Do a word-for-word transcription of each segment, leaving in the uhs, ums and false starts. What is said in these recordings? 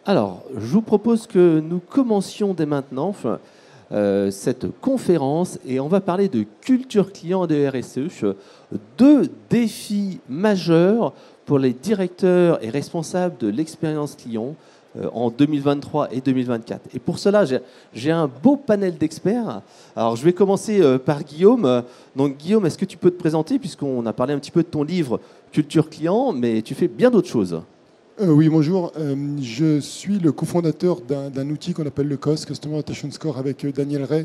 Alors, je vous propose que nous commencions dès maintenant enfin, euh, cette conférence et on va parler de culture client et de R S E, deux défis majeurs pour les directeurs et responsables de l'expérience client euh, en deux mille vingt-trois et deux mille vingt-quatre. Et pour cela, j'ai, j'ai un beau panel d'experts. Alors, je vais commencer euh, par Guillaume. Donc, Guillaume, est-ce que tu peux te présenter, puisqu'on a parlé un petit peu de ton livre Culture client, mais tu fais bien d'autres choses. Euh, oui, bonjour. Euh, je suis le cofondateur d'un, d'un outil qu'on appelle le C O S, Customer Attention Score, avec euh, Daniel Ray,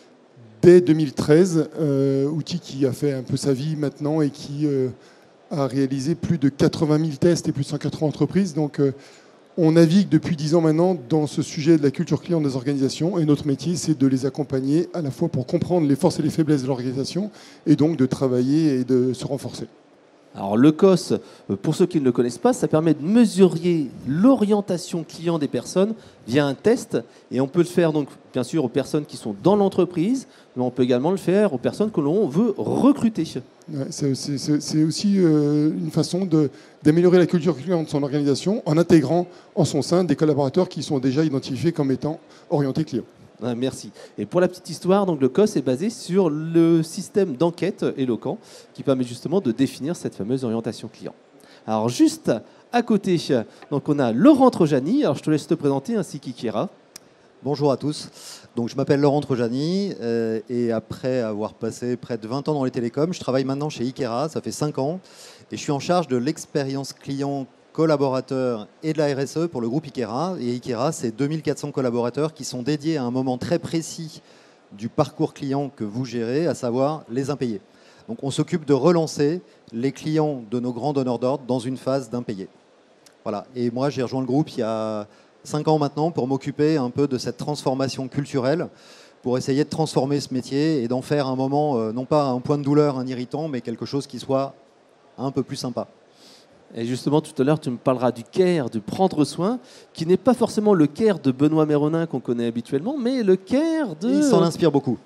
dès deux mille treize. Euh, outil qui a fait un peu sa vie maintenant et qui euh, a réalisé plus de quatre-vingt mille tests et plus de cent quatre-vingts entreprises. Donc, euh, on navigue depuis dix ans maintenant dans ce sujet de la culture client des organisations. Et notre métier, c'est de les accompagner à la fois pour comprendre les forces et les faiblesses de l'organisation et donc de travailler et de se renforcer. Alors le C O S, pour ceux qui ne le connaissent pas, ça permet de mesurer l'orientation client des personnes via un test. Et on peut le faire donc bien sûr aux personnes qui sont dans l'entreprise, mais on peut également le faire aux personnes que l'on veut recruter. Ouais, c'est, c'est, c'est aussi euh, une façon de, d'améliorer la culture client de son organisation en intégrant en son sein des collaborateurs qui sont déjà identifiés comme étant orientés clients. Ah, merci. Et pour la petite histoire, donc le C O S est basé sur le système d'enquête Eloquent qui permet justement de définir cette fameuse orientation client. Alors juste à côté, donc on a Laurent Trojani. Alors je te laisse te présenter ainsi qu'Ikera. Bonjour à tous. Donc je m'appelle Laurent Trojani euh, et après avoir passé près de vingt ans dans les télécoms, je travaille maintenant chez Ikera, ça fait cinq ans et je suis en charge de l'expérience client collaborateurs et de la R S E pour le groupe Ikera. Et Ikera, c'est deux mille quatre cents collaborateurs qui sont dédiés à un moment très précis du parcours client que vous gérez, à savoir les impayés. Donc on s'occupe de relancer les clients de nos grands donneurs d'ordre dans une phase d'impayés. Voilà. Et moi, j'ai rejoint le groupe il y a cinq ans maintenant pour m'occuper un peu de cette transformation culturelle, pour essayer de transformer ce métier et d'en faire un moment, euh, non pas un point de douleur, un irritant, mais quelque chose qui soit un peu plus sympa. Et justement, tout à l'heure, tu me parleras du care, du prendre soin, qui n'est pas forcément le care de Benoît Méronin qu'on connaît habituellement, mais le care de... Il s'en inspire beaucoup.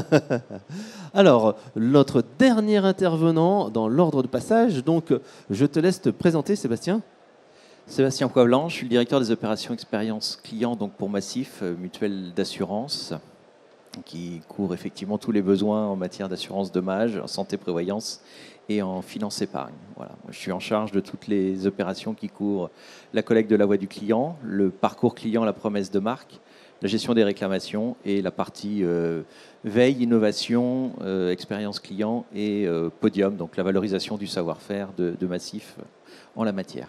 Alors, notre dernier intervenant dans l'ordre de passage, donc je te laisse te présenter, Sébastien. Sébastien Poivlan, je suis le directeur des opérations expérience client donc pour Massif, mutuelle d'assurance, qui couvre effectivement tous les besoins en matière d'assurance dommages, en santé prévoyance et en finance épargne. Voilà. Moi, je suis en charge de toutes les opérations qui couvrent la collecte de la voix du client, le parcours client, la promesse de marque, la gestion des réclamations et la partie euh, veille, innovation, euh, expérience client et euh, podium, donc la valorisation du savoir-faire de, de Massif en la matière.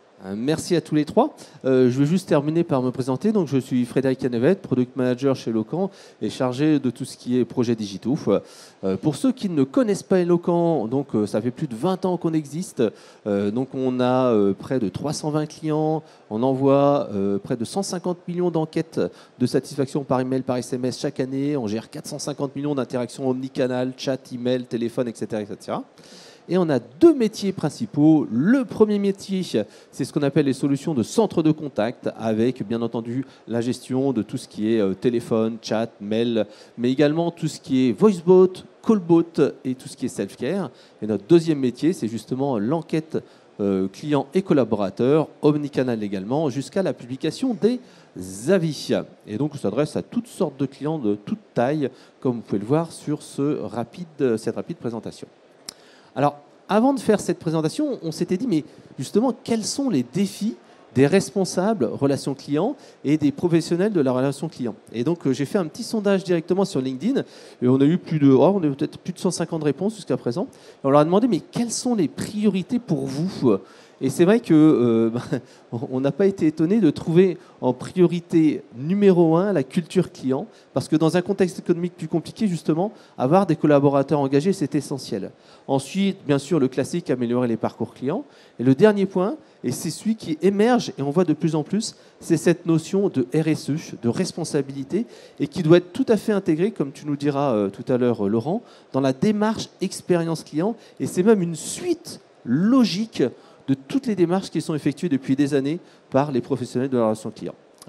Merci à tous les trois. Euh, je vais juste terminer par me présenter. Donc, je suis Frédéric Canevet, Product Manager chez Eloquent et chargé de tout ce qui est projets digitaux. Euh, pour ceux qui ne connaissent pas Eloquent, donc, euh, ça fait plus de vingt ans qu'on existe. Euh, donc, on a euh, près de trois cent vingt clients. On envoie euh, près de cent cinquante millions d'enquêtes de satisfaction par email, par S M S chaque année. On gère quatre cent cinquante millions d'interactions omnicanal, chat, email, téléphone, et cetera, et cetera. Et on a deux métiers principaux. Le premier métier, c'est ce qu'on appelle les solutions de centre de contact, avec bien entendu la gestion de tout ce qui est téléphone, chat, mail, mais également tout ce qui est voicebot, callbot et tout ce qui est self-care. Et notre deuxième métier, c'est justement l'enquête euh, client et collaborateur, omnicanal également, jusqu'à la publication des avis. Et donc, on s'adresse à toutes sortes de clients de toute taille, comme vous pouvez le voir sur ce rapide, cette rapide présentation. Alors, avant de faire cette présentation, on s'était dit, mais justement, quels sont les défis des responsables relations clients et des professionnels de la relation client? Et donc, j'ai fait un petit sondage directement sur LinkedIn et on a eu plus de, oh, on a peut-être plus de cent cinquante réponses jusqu'à présent. Et on leur a demandé, mais quelles sont les priorités pour vous? Et c'est vrai que euh, on n'a pas été étonné de trouver en priorité numéro un la culture client, parce que dans un contexte économique plus compliqué, justement, avoir des collaborateurs engagés, c'est essentiel. Ensuite, bien sûr, le classique, améliorer les parcours clients. Et le dernier point, et c'est celui qui émerge, et on voit de plus en plus, c'est cette notion de R S E, de responsabilité, et qui doit être tout à fait intégrée, comme tu nous diras euh, tout à l'heure, Laurent, dans la démarche expérience client. Et c'est même une suite logique de toutes les démarches qui sont effectuées depuis des années par les professionnels de la relation client. Alors,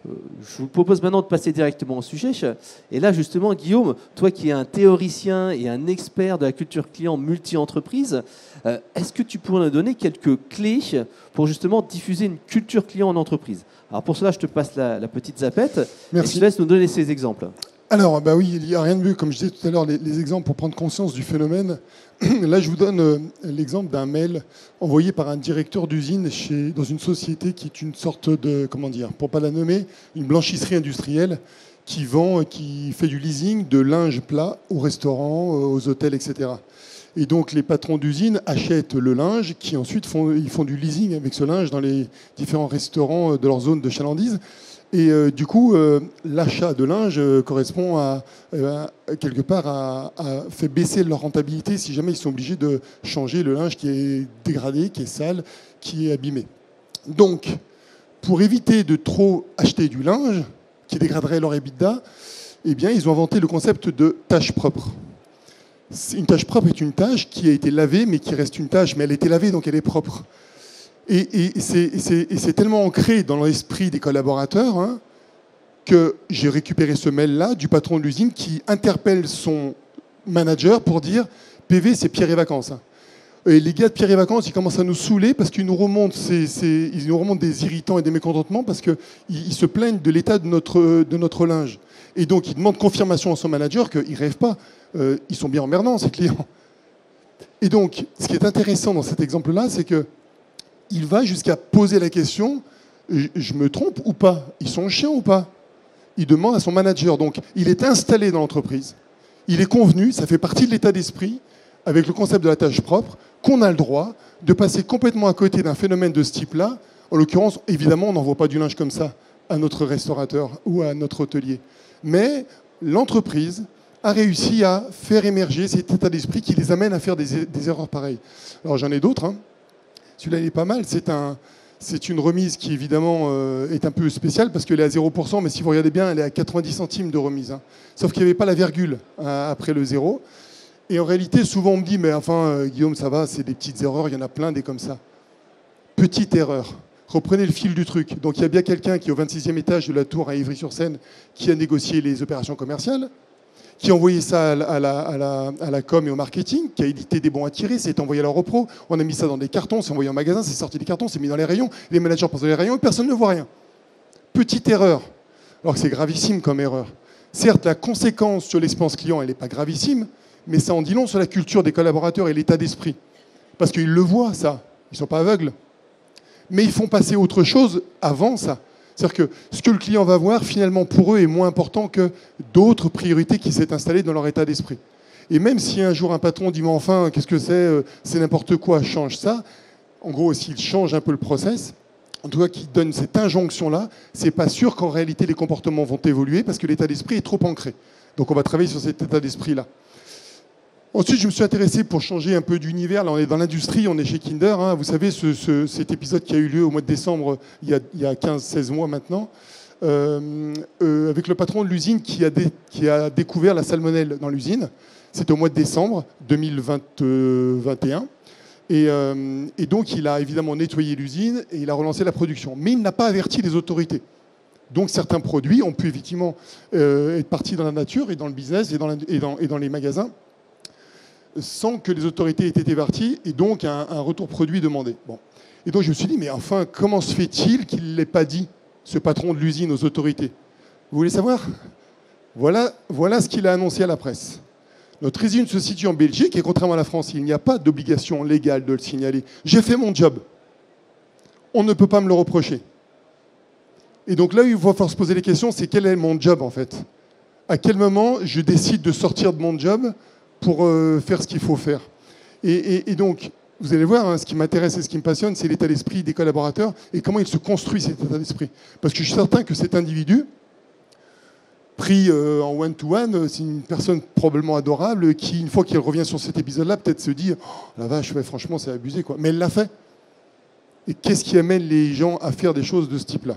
je vous propose maintenant de passer directement au sujet. Et là, justement, Guillaume, toi qui es un théoricien et un expert de la culture client multi-entreprise, euh, est-ce que tu pourrais nous donner quelques clés pour justement diffuser une culture client en entreprise? Alors pour cela, je te passe la, la petite zapette. Merci. Et je te laisse nous donner ces exemples. Alors, bah oui, il n'y a rien de mieux, comme je disais tout à l'heure, les, les exemples pour prendre conscience du phénomène. Là, je vous donne euh, l'exemple d'un mail envoyé par un directeur d'usine chez, dans une société qui est une sorte de, comment dire, pour ne pas la nommer, une blanchisserie industrielle qui vend, qui fait du leasing de linge plat aux restaurants, aux hôtels, et cetera. Et donc, les patrons d'usine achètent le linge, qui ensuite font, ils font du leasing avec ce linge dans les différents restaurants de leur zone de chalandise. Et euh, du coup, euh, l'achat de linge euh, correspond à, euh, quelque part, à, à fait baisser leur rentabilité si jamais ils sont obligés de changer le linge qui est dégradé, qui est sale, qui est abîmé. Donc, pour éviter de trop acheter du linge qui dégraderait leur EBITDA, eh bien, ils ont inventé le concept de tâche propre. Une tâche propre est une tâche qui a été lavée, mais qui reste une tâche, mais elle a été lavée, donc elle est propre. Et, et c'est tellement ancré dans l'esprit des collaborateurs hein, que j'ai récupéré ce mail-là du patron de l'usine qui interpelle son manager pour dire « P V, c'est Pierre et Vacances. » Et les gars de Pierre et Vacances, ils commencent à nous saouler parce qu'ils nous remontent, c'est, c'est, ils nous remontent des irritants et des mécontentements parce qu'ils ils se plaignent de l'état de notre, de notre linge. Et donc, ils demandent confirmation à son manager qu'ils ne rêvent pas. Euh, ils sont bien emmerdants, ces clients. Et donc, ce qui est intéressant dans cet exemple-là, c'est que il va jusqu'à poser la question, je me trompe ou pas? Ils sont chiants ou pas? Il demande à son manager. Donc, il est installé dans l'entreprise. Il est convenu, ça fait partie de l'état d'esprit, avec le concept de la tâche propre, qu'on a le droit de passer complètement à côté d'un phénomène de ce type-là. En l'occurrence, évidemment, on n'envoie pas du linge comme ça à notre restaurateur ou à notre hôtelier. Mais l'entreprise a réussi à faire émerger cet état d'esprit qui les amène à faire des, des erreurs pareilles. Alors, j'en ai d'autres, hein. Celui-là, il est pas mal. C'est un, c'est une remise qui, évidemment, euh, est un peu spéciale parce qu'elle est à zéro pour cent, mais si vous regardez bien, elle est à quatre-vingt-dix centimes de remise. Hein. Sauf qu'il n'y avait pas la virgule hein, après le zéro. Et en réalité, souvent, on me dit, mais enfin, euh, Guillaume, ça va, c'est des petites erreurs, il y en a plein des comme ça. Petite erreur. Reprenez le fil du truc. Donc, il y a bien quelqu'un qui est au vingt-sixième étage de la tour à Ivry-sur-Seine qui a négocié les opérations commerciales, qui a envoyé ça à la, à, la, à, la, à la com et au marketing, qui a édité des bons à tirer, c'est envoyé à la repro, on a mis ça dans des cartons, c'est envoyé en magasin, c'est sorti des cartons, c'est mis dans les rayons, les managers passent dans les rayons et personne ne voit rien. Petite erreur, alors que c'est gravissime comme erreur. Certes, la conséquence sur l'expérience client, elle n'est pas gravissime, mais ça en dit long sur la culture des collaborateurs et l'état d'esprit. Parce qu'ils le voient, ça, ils ne sont pas aveugles. Mais ils font passer autre chose avant ça. C'est-à-dire que ce que le client va voir, finalement, pour eux, est moins important que d'autres priorités qui s'est installées dans leur état d'esprit. Et même si un jour un patron dit « mais enfin, qu'est-ce que c'est? C'est n'importe quoi, change ça », en gros, s'il change un peu le process, en tout cas qu'il donne cette injonction-là, c'est pas sûr qu'en réalité les comportements vont évoluer parce que l'état d'esprit est trop ancré. Donc on va travailler sur cet état d'esprit-là. Ensuite, je me suis intéressé pour changer un peu d'univers. Là, on est dans l'industrie, on est chez Kinder. Hein. Vous savez, ce, ce, cet épisode qui a eu lieu au mois de décembre, il y a, il y a quinze seize mois maintenant, euh, euh, avec le patron de l'usine qui a, dé, qui a découvert la salmonelle dans l'usine. C'était au mois de décembre deux mille vingt et un. Et, euh, et donc, il a évidemment nettoyé l'usine et il a relancé la production. Mais il n'a pas averti les autorités. Donc, certains produits ont pu effectivement euh, être partis dans la nature et dans le business et dans, la, et dans, et dans les magasins, sans que les autorités aient été averties, et donc un, un retour produit demandé. Bon. Et donc je me suis dit, mais enfin, comment se fait-il qu'il ne l'ait pas dit, ce patron de l'usine, aux autorités? Vous voulez savoir? Voilà, voilà ce qu'il a annoncé à la presse. Notre usine se situe en Belgique, et contrairement à la France, il n'y a pas d'obligation légale de le signaler. J'ai fait mon job. On ne peut pas me le reprocher. Et donc là, il va falloir se poser les questions, c'est quel est mon job, en fait? À quel moment je décide de sortir de mon job pour euh, faire ce qu'il faut faire. Et, et, et donc, vous allez voir, hein, ce qui m'intéresse et ce qui me passionne, c'est l'état d'esprit des collaborateurs et comment il se construit cet état d'esprit. Parce que je suis certain que cet individu, pris euh, en one-to-one, c'est une personne probablement adorable qui, une fois qu'il revient sur cet épisode-là, peut-être se dit oh, « la vache, ouais, franchement, c'est abusé. » quoi. Mais elle l'a fait. Et qu'est-ce qui amène les gens à faire des choses de ce type-là?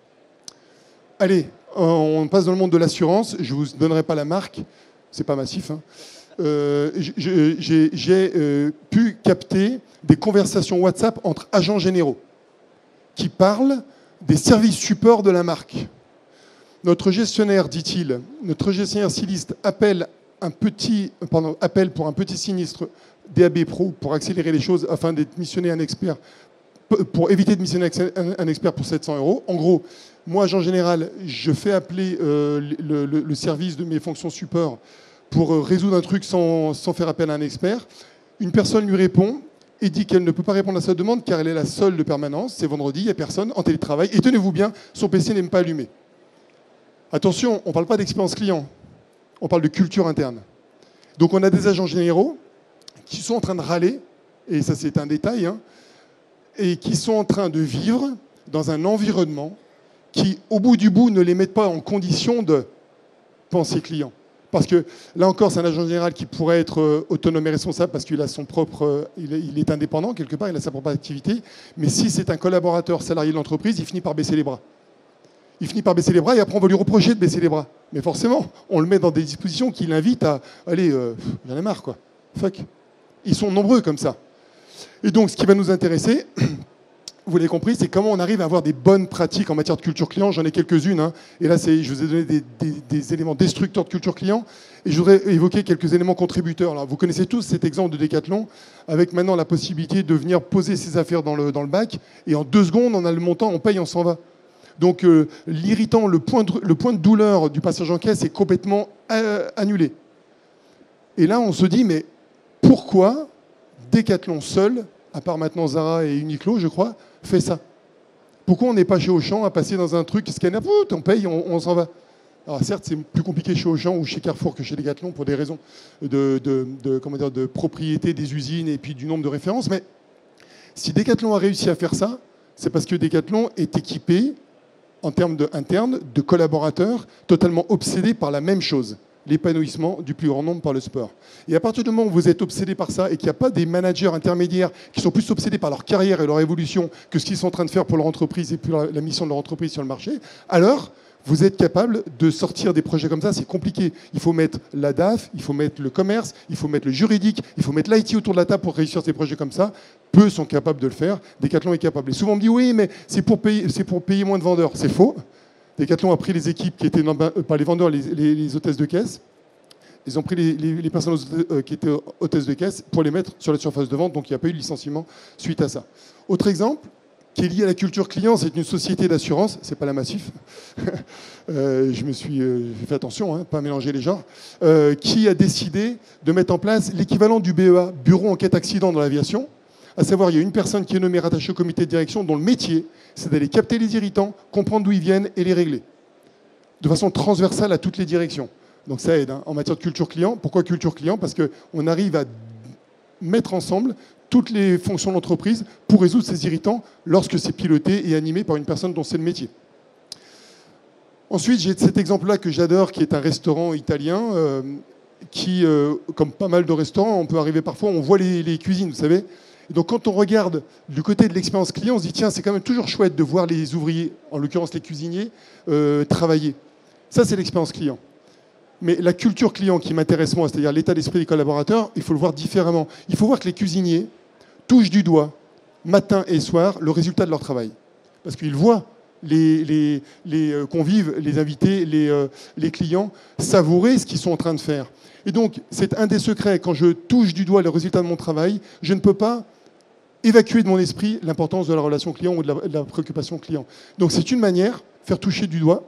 Allez, on passe dans le monde de l'assurance. Je ne vous donnerai pas la marque. C'est pas massif, hein. Euh, j'ai euh, pu capter des conversations WhatsApp entre agents généraux qui parlent des services support de la marque. Notre gestionnaire, dit-il, notre gestionnaire Silist appelle, un petit, pardon, appelle pour un petit sinistre D A B Pro pour accélérer les choses afin de missionner un expert, pour éviter de missionner un expert pour sept cents euros. En gros, moi, agent général, je fais appeler euh, le, le, le service de mes fonctions support pour euh, résoudre un truc sans, sans faire appel à un expert. Une personne lui répond et dit qu'elle ne peut pas répondre à sa demande car elle est la seule de permanence. C'est vendredi, il n'y a personne, en télétravail. Et tenez-vous bien, son P C n'est même pas allumé. Attention, on ne parle pas d'expérience client, on parle de culture interne. Donc on a des agents généraux qui sont en train de râler, et ça c'est un détail, hein, et qui sont en train de vivre dans un environnement qui, au bout du bout, ne les met pas en condition de penser client. Parce que, là encore, c'est un agent général qui pourrait être euh, autonome et responsable parce qu'il a son propre, euh, il, est, il est indépendant quelque part, il a sa propre activité. Mais si c'est un collaborateur salarié de l'entreprise, il finit par baisser les bras. Il finit par baisser les bras et après on va lui reprocher de baisser les bras. Mais forcément, on le met dans des dispositions qui l'invitent à allez, euh, j'en ai marre quoi. Fuck. Ils sont nombreux comme ça. Et donc, ce qui va nous intéresser, vous l'avez compris, c'est comment on arrive à avoir des bonnes pratiques en matière de culture client. J'en ai quelques-unes. Hein. Et là, je vous ai donné des, des, des éléments destructeurs de culture client. Et je voudrais évoquer quelques éléments contributeurs. Alors, vous connaissez tous cet exemple de Decathlon, avec maintenant la possibilité de venir poser ses affaires dans le, dans le bac. Et en deux secondes, on a le montant, on paye, on s'en va. Donc, euh, l'irritant, le point, de, le point de douleur du passage en caisse est complètement euh, annulé. Et là, on se dit, mais pourquoi Decathlon seul, à part maintenant Zara et Uniqlo, je crois, fait ça? Pourquoi on n'est pas chez Auchan à passer dans un truc scanner, on paye, on, on s'en va? Alors certes, c'est plus compliqué chez Auchan ou chez Carrefour que chez Decathlon pour des raisons de, de, de, comment dire, de propriété des usines et puis du nombre de références, mais si Decathlon a réussi à faire ça, c'est parce que Decathlon est équipé, en termes de, internes, de collaborateurs totalement obsédés par la même chose, l'épanouissement du plus grand nombre par le sport. Et à partir du moment où vous êtes obsédé par ça et qu'il n'y a pas des managers intermédiaires qui sont plus obsédés par leur carrière et leur évolution que ce qu'ils sont en train de faire pour leur entreprise et pour la, la mission de leur entreprise sur le marché, alors vous êtes capable de sortir des projets comme ça. C'est compliqué. Il faut mettre la D A F, il faut mettre le commerce, il faut mettre le juridique, il faut mettre l'I T autour de la table pour réussir ces projets comme ça. Peu sont capables de le faire. Decathlon est capable. Et souvent on me dit oui, mais c'est pour payer, c'est pour payer moins de vendeurs. C'est faux. Decathlon a pris les équipes qui étaient, non, pas les vendeurs, les, les, les hôtesses de caisse. Ils ont pris les, les, les personnes qui étaient hôtesses de caisse pour les mettre sur la surface de vente. Donc il n'y a pas eu de licenciement suite à ça. Autre exemple qui est lié à la culture client, c'est une société d'assurance, c'est pas la Massif, euh, je me suis euh, fait attention, hein, pas mélanger les genres, euh, qui a décidé de mettre en place l'équivalent du B E A, Bureau Enquête Accident dans l'aviation, à savoir il y a une personne qui est nommée rattachée au comité de direction dont le métier, c'est d'aller capter les irritants, comprendre d'où ils viennent et les régler, de façon transversale à toutes les directions. Donc ça aide hein, en matière de culture client. Pourquoi culture client? Parce qu'on arrive à mettre ensemble toutes les fonctions de l'entreprise pour résoudre ces irritants lorsque c'est piloté et animé par une personne dont c'est le métier. Ensuite, j'ai cet exemple-là que j'adore, qui est un restaurant italien, euh, qui, euh, comme pas mal de restaurants, on peut arriver parfois, on voit les, les cuisines, vous savez. Et donc quand on regarde du côté de l'expérience client, on se dit, tiens, c'est quand même toujours chouette de voir les ouvriers, en l'occurrence les cuisiniers, euh, travailler. Ça, c'est l'expérience client. Mais la culture client qui m'intéresse moi, c'est-à-dire l'état d'esprit des collaborateurs, il faut le voir différemment. Il faut voir que les cuisiniers touchent du doigt, matin et soir, le résultat de leur travail. Parce qu'ils voient les, les, les convives, les invités, les, euh, les clients savourer ce qu'ils sont en train de faire. Et donc, c'est un des secrets. Quand je touche du doigt le résultat de mon travail, je ne peux pas évacuer de mon esprit l'importance de la relation client ou de la, de la préoccupation client. Donc, c'est une manière, faire toucher du doigt,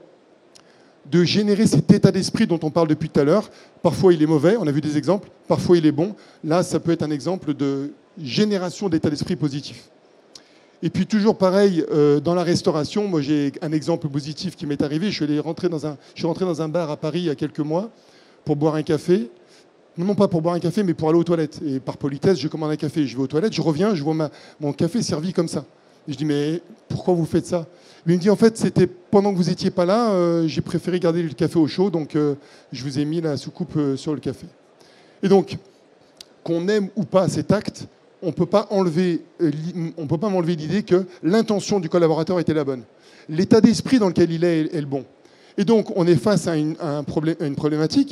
de générer cet état d'esprit dont on parle depuis tout à l'heure. Parfois, il est mauvais, on a vu des exemples. Parfois, il est bon. Là, ça peut être un exemple de génération d'état d'esprit positif. Et puis, toujours pareil, euh, dans la restauration, moi, j'ai un exemple positif qui m'est arrivé. Je suis, allé rentrer dans un, je suis rentré dans un bar à Paris il y a quelques mois pour boire un café. Non pas pour boire un café, mais pour aller aux toilettes. Et par politesse, je commande un café, je vais aux toilettes, je reviens, je vois ma, mon café servi comme ça. Et je dis, mais pourquoi vous faites ça? Il me dit, en fait, c'était pendant que vous n'étiez pas là, euh, j'ai préféré garder le café au chaud, donc euh, je vous ai mis la soucoupe euh, sur le café. Et donc, qu'on aime ou pas cet acte, on ne peut pas enlever, euh, on peut pas m'enlever l'idée que l'intention du collaborateur était la bonne. L'état d'esprit dans lequel il est est, est le bon. Et donc, on est face à une, à un problème, à une problématique.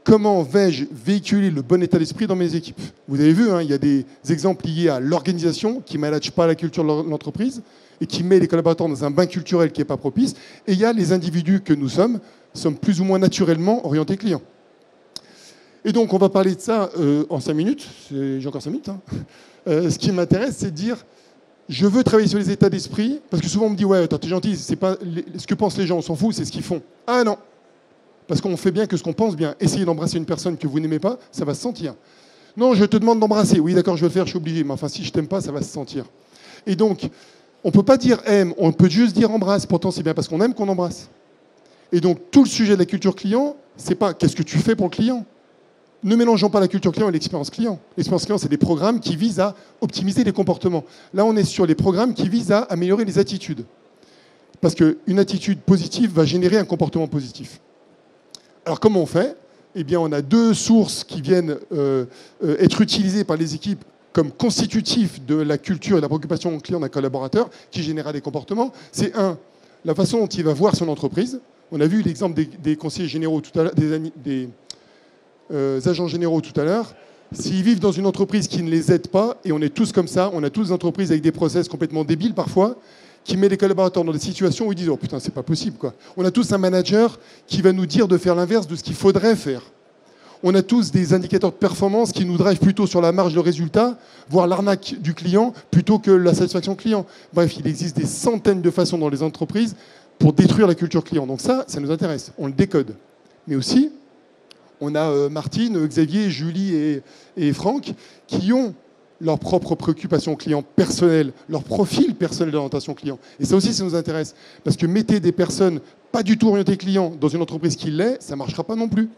comment vais-je véhiculer le bon état d'esprit dans mes équipes? Vous avez vu, hein, il y a des exemples liés à l'organisation qui ne manage pas la culture de l'entreprise et qui met les collaborateurs dans un bain culturel qui n'est pas propice. Et il y a les individus que nous sommes, sommes plus ou moins naturellement orientés clients. Et donc, on va parler de ça euh, en cinq minutes. J'ai encore cinq minutes. Hein. Euh, ce qui m'intéresse, c'est de dire, je veux travailler sur les états d'esprit, parce que souvent on me dit, ouais, attends, t'es gentil, c'est pas les, ce que pensent les gens, on s'en fout, c'est ce qu'ils font. Ah non, parce qu'on fait bien que ce qu'on pense bien. Essayez d'embrasser une personne que vous n'aimez pas, ça va se sentir. Non, je te demande d'embrasser. Oui, d'accord, je vais le faire, je suis obligé. Mais enfin, si je t'aime pas, ça va se sentir. Et donc, on ne peut pas dire aime, on peut juste dire embrasse. Pourtant, c'est bien parce qu'on aime qu'on embrasse. Et donc, tout le sujet de la culture client, c'est pas qu'est-ce que tu fais pour le client. Ne mélangeons pas la culture client et l'expérience client. L'expérience client, c'est des programmes qui visent à optimiser les comportements. Là, on est sur les programmes qui visent à améliorer les attitudes. Parce qu'une attitude positive va générer un comportement positif. Alors, comment on fait? Eh bien, on a deux sources qui viennent euh, euh, être utilisées par les équipes comme constitutifs de la culture et de la préoccupation client d'un collaborateur qui générera des comportements. C'est un, la façon dont il va voir son entreprise. On a vu l'exemple des, des conseillers généraux tout à l'heure, des, des euh, agents généraux tout à l'heure. S'ils vivent dans une entreprise qui ne les aide pas, et on est tous comme ça, on a tous des entreprises avec des process complètement débiles parfois, qui met les collaborateurs dans des situations où ils disent « Oh putain, c'est pas possible, quoi ». On a tous un manager qui va nous dire de faire l'inverse de ce qu'il faudrait faire. On a tous des indicateurs de performance qui nous drivent plutôt sur la marge de résultat, voire l'arnaque du client, plutôt que la satisfaction client. Bref, il existe des centaines de façons dans les entreprises pour détruire la culture client. Donc ça, ça nous intéresse, on le décode. Mais aussi, on a euh, Martine, Xavier, Julie et, et Franck qui ont leurs propres préoccupations clients personnelles, leur profil personnel d'orientation client. Et ça aussi, ça nous intéresse. Parce que mettez des personnes pas du tout orientées clients dans une entreprise qui l'est, ça ne marchera pas non plus.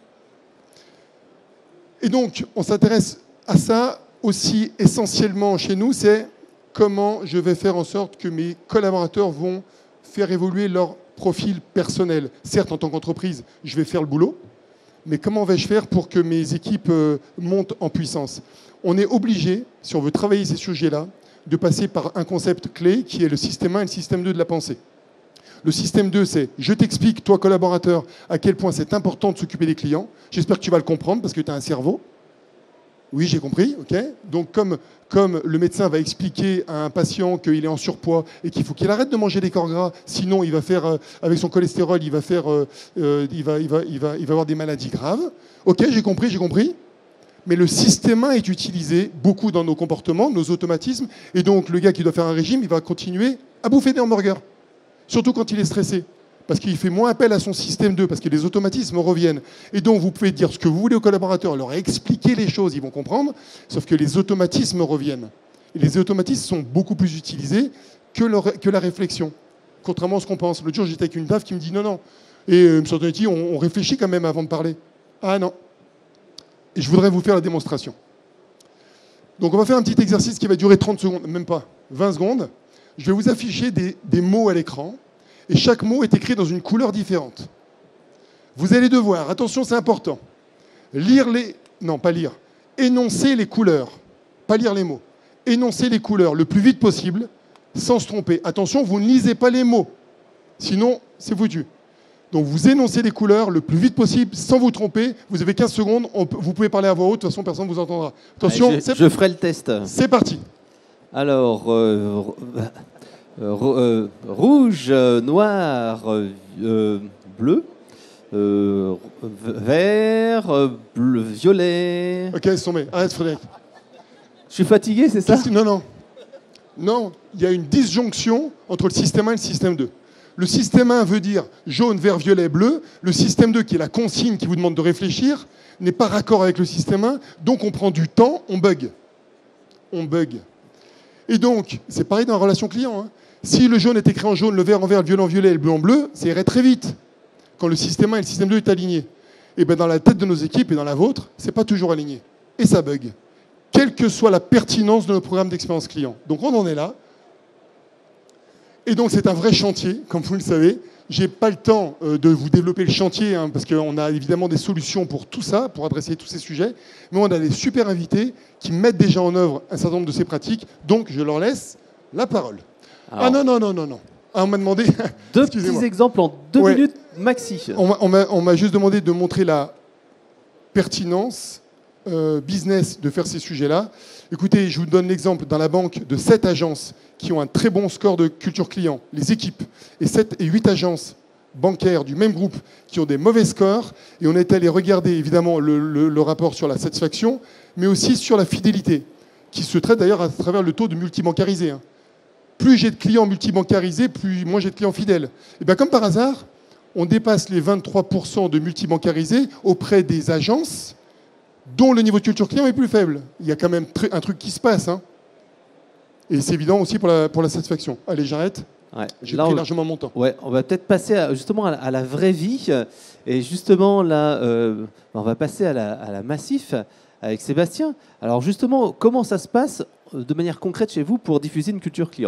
Et donc, on s'intéresse à ça aussi essentiellement chez nous, c'est comment je vais faire en sorte que mes collaborateurs vont faire évoluer leur profil personnel. Certes, en tant qu'entreprise, je vais faire le boulot, mais comment vais-je faire pour que mes équipes euh, montent en puissance? On est obligé, si on veut travailler ces sujets-là, de passer par un concept clé qui est le système un et le système deux de la pensée. Le système deux, c'est je t'explique, toi collaborateur, à quel point c'est important de s'occuper des clients. J'espère que tu vas le comprendre parce que tu as un cerveau. Oui, j'ai compris, ok. Donc comme, comme le médecin va expliquer à un patient qu'il est en surpoids et qu'il faut qu'il arrête de manger des corps gras, sinon il va faire, euh, avec son cholestérol, il va, faire, euh, euh, il, va, il, va, il, va, il va avoir des maladies graves. Ok, j'ai compris, j'ai compris. Mais le système un est utilisé beaucoup dans nos comportements, nos automatismes. Et donc, le gars qui doit faire un régime, il va continuer à bouffer des hamburgers. Surtout quand il est stressé. Parce qu'il fait moins appel à son système deux, parce que les automatismes reviennent. Et donc, vous pouvez dire ce que vous voulez aux collaborateurs, leur expliquer les choses, ils vont comprendre. Sauf que les automatismes reviennent. Et les automatismes sont beaucoup plus utilisés que, le, que la réflexion. Contrairement à ce qu'on pense. L'autre jour, j'étais avec une D A F qui me dit non, non. Et euh, M. Antonetti, on, on réfléchit quand même avant de parler. Ah non. Et je voudrais vous faire la démonstration. Donc on va faire un petit exercice qui va durer trente secondes, même pas, vingt secondes. Je vais vous afficher des, des mots à l'écran, et chaque mot est écrit dans une couleur différente. Vous allez devoir, attention c'est important, lire les... Non, pas lire. Énoncer les couleurs, pas lire les mots. Énoncer les couleurs le plus vite possible, sans se tromper. Attention, vous ne lisez pas les mots, sinon c'est foutu. Donc vous énoncez les couleurs le plus vite possible, sans vous tromper. Vous avez quinze secondes, on peut, vous pouvez parler à voix haute, de toute façon personne ne vous entendra. Attention, Allez, je, je ferai le test. C'est parti. Alors, euh, euh, euh, rouge, euh, noir, euh, bleu, euh, vert, bleu, violet... Ok, laisse tomber. Arrête Frédéric. Je suis fatigué, c'est ça? Non, non. Non, il y a une disjonction entre le système un et le système deux. Le système un veut dire jaune, vert, violet, bleu. Le système deux, qui est la consigne qui vous demande de réfléchir, n'est pas raccord avec le système un. Donc on prend du temps, on bug. On bug. Et donc, c'est pareil dans la relation client. Hein. Si le jaune est écrit en jaune, le vert en vert, le violet en violet et le bleu en bleu, ça irait très vite. Quand le système un et le système deux est aligné. Et bien dans la tête de nos équipes et dans la vôtre, c'est pas toujours aligné. Et ça bug. Quelle que soit la pertinence de nos programmes d'expérience client. Donc on en est là. Et donc c'est un vrai chantier, comme vous le savez. Je n'ai pas le temps euh, de vous développer le chantier, hein, parce qu'on a évidemment des solutions pour tout ça, pour adresser tous ces sujets. Mais on a des super invités qui mettent déjà en œuvre un certain nombre de ces pratiques. Donc je leur laisse la parole. Alors, ah non, non, non, non, non. Ah, on m'a demandé... Deux petits exemples en deux ouais. minutes maxi. On m'a juste demandé de montrer la pertinence euh, business de faire ces sujets-là. Écoutez, je vous donne l'exemple dans la banque de sept agences qui ont un très bon score de culture client, les équipes, et sept et huit agences bancaires du même groupe qui ont des mauvais scores. Et on est allé regarder évidemment le, le, le rapport sur la satisfaction, mais aussi sur la fidélité, qui se traite d'ailleurs à travers le taux de multibancarisé. Hein. Plus j'ai de clients multibancarisés, plus moins j'ai de clients fidèles. Et bien comme par hasard, on dépasse les vingt-trois pour cent de multibancarisés auprès des agences dont le niveau de culture client est plus faible. Il y a quand même un truc qui se passe. Hein. Et c'est évident aussi pour la, pour la satisfaction. Allez, j'arrête. Ouais. J'ai Là, pris on, largement mon temps. Ouais, on va peut-être passer à, justement à la, à la vraie vie. Et justement, là, euh, on va passer à la, à la Massif avec Sébastien. Alors justement, comment ça se passe de manière concrète chez vous pour diffuser une culture client ?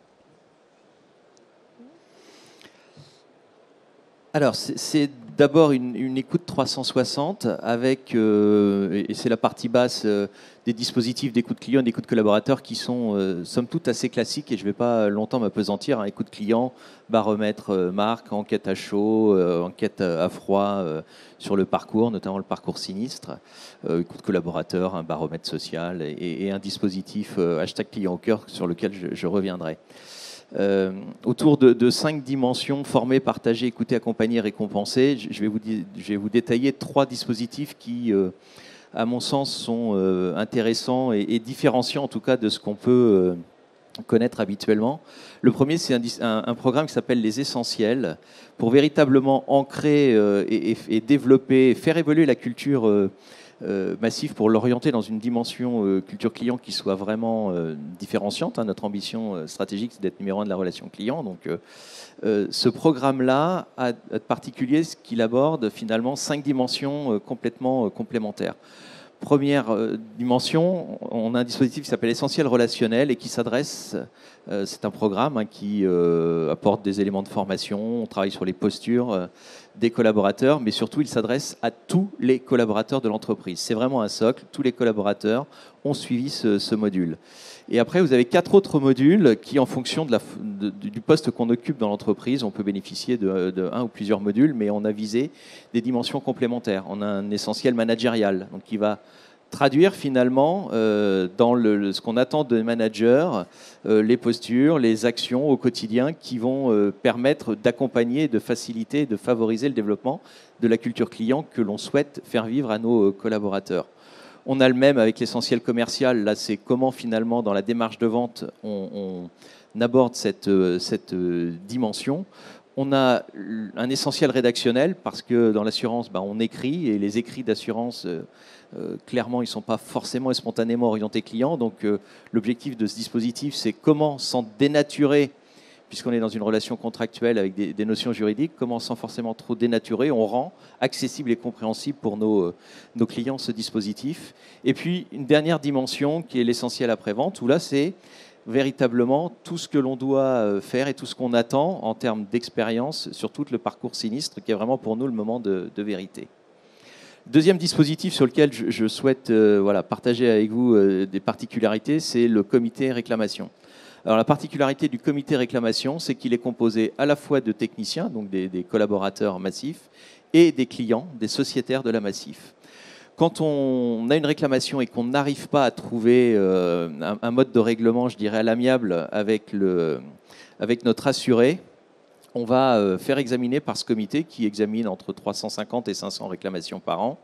Alors, c'est d'abord une, une écoute trois cent soixante avec, euh, et c'est la partie basse, euh, des dispositifs d'écoute client et d'écoute collaborateur qui sont, euh, somme toute, assez classiques et je ne vais pas longtemps m'apesantir. Hein, écoute client, baromètre euh, marque, enquête à chaud, euh, enquête à froid euh, sur le parcours, notamment le parcours sinistre, euh, écoute collaborateur, un baromètre social et, et un dispositif euh, hashtag client au cœur sur lequel je, je reviendrai. Euh, autour de, de cinq dimensions, former, partager, écouter, accompagner, récompenser. Je vais vous, je vais vous détailler trois dispositifs qui, euh, à mon sens, sont euh, intéressants et, et différenciants en tout cas de ce qu'on peut euh, connaître habituellement. Le premier, c'est un, un, un programme qui s'appelle Les Essentiels, pour véritablement ancrer euh, et, et, et développer, faire évoluer la culture euh, Euh, massif pour l'orienter dans une dimension euh, culture client qui soit vraiment euh, différenciante. Hein. Notre ambition euh, stratégique, c'est d'être numéro un de la relation client. Donc, euh, euh, ce programme-là a de particulier ce qu'il aborde finalement cinq dimensions euh, complètement euh, complémentaires. Première euh, dimension, on a un dispositif qui s'appelle Essentiel relationnel et qui s'adresse, euh, c'est un programme hein, qui euh, apporte des éléments de formation, on travaille sur les postures euh, des collaborateurs, mais surtout il s'adresse à tous les collaborateurs de l'entreprise. C'est vraiment un socle, tous les collaborateurs ont suivi ce, ce module. Et après, vous avez quatre autres modules qui, en fonction de la, de, du poste qu'on occupe dans l'entreprise, on peut bénéficier de, de un ou plusieurs modules, mais on a visé des dimensions complémentaires. On a un essentiel managérial, donc qui va traduire finalement euh, dans le, le, ce qu'on attend des managers, euh, les postures, les actions au quotidien qui vont euh, permettre d'accompagner, de faciliter, de favoriser le développement de la culture client que l'on souhaite faire vivre à nos collaborateurs. On a le même avec l'essentiel commercial. Là, c'est comment finalement, dans la démarche de vente, on, on aborde cette, cette dimension. On a un essentiel rédactionnel parce que dans l'assurance, bah, on écrit et les écrits d'assurance, euh, euh, clairement, ils ne sont pas forcément et spontanément orientés clients. Donc, euh, l'objectif de ce dispositif, c'est comment, sans dénaturer, puisqu'on est dans une relation contractuelle avec des, des notions juridiques, comment sans forcément trop dénaturer, on rend accessible et compréhensible pour nos, nos clients ce dispositif. Et puis, une dernière dimension qui est l'essentiel après-vente, où là, c'est véritablement tout ce que l'on doit faire et tout ce qu'on attend en termes d'expérience sur tout le parcours sinistre, qui est vraiment pour nous le moment de, de vérité. Deuxième dispositif sur lequel je, je souhaite euh, voilà, partager avec vous euh, des particularités, c'est le comité réclamation. Alors la particularité du comité réclamation, c'est qu'il est composé à la fois de techniciens, donc des, des collaborateurs massifs, et des clients, des sociétaires de la Massif. Quand on a une réclamation et qu'on n'arrive pas à trouver euh, un, un mode de règlement, je dirais, à l'amiable avec, le, avec notre assuré, on va euh, faire examiner par ce comité qui examine entre trois cent cinquante et cinq cents réclamations par an,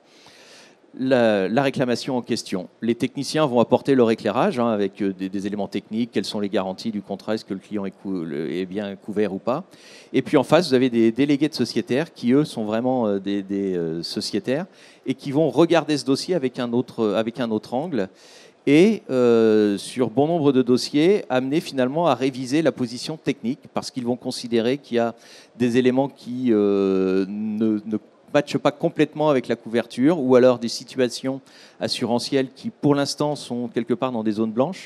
La, la réclamation en question. Les techniciens vont apporter leur éclairage hein, avec des, des éléments techniques, quelles sont les garanties du contrat, est-ce que le client est, cou est bien couvert ou pas. Et puis en face, vous avez des délégués de sociétaires qui, eux, sont vraiment euh, des, des euh, sociétaires et qui vont regarder ce dossier avec un autre, avec un autre angle et, euh, sur bon nombre de dossiers, amener finalement à réviser la position technique parce qu'ils vont considérer qu'il y a des éléments qui euh, ne, ne matche pas complètement avec la couverture ou alors des situations assurantielles qui, pour l'instant, sont quelque part dans des zones blanches.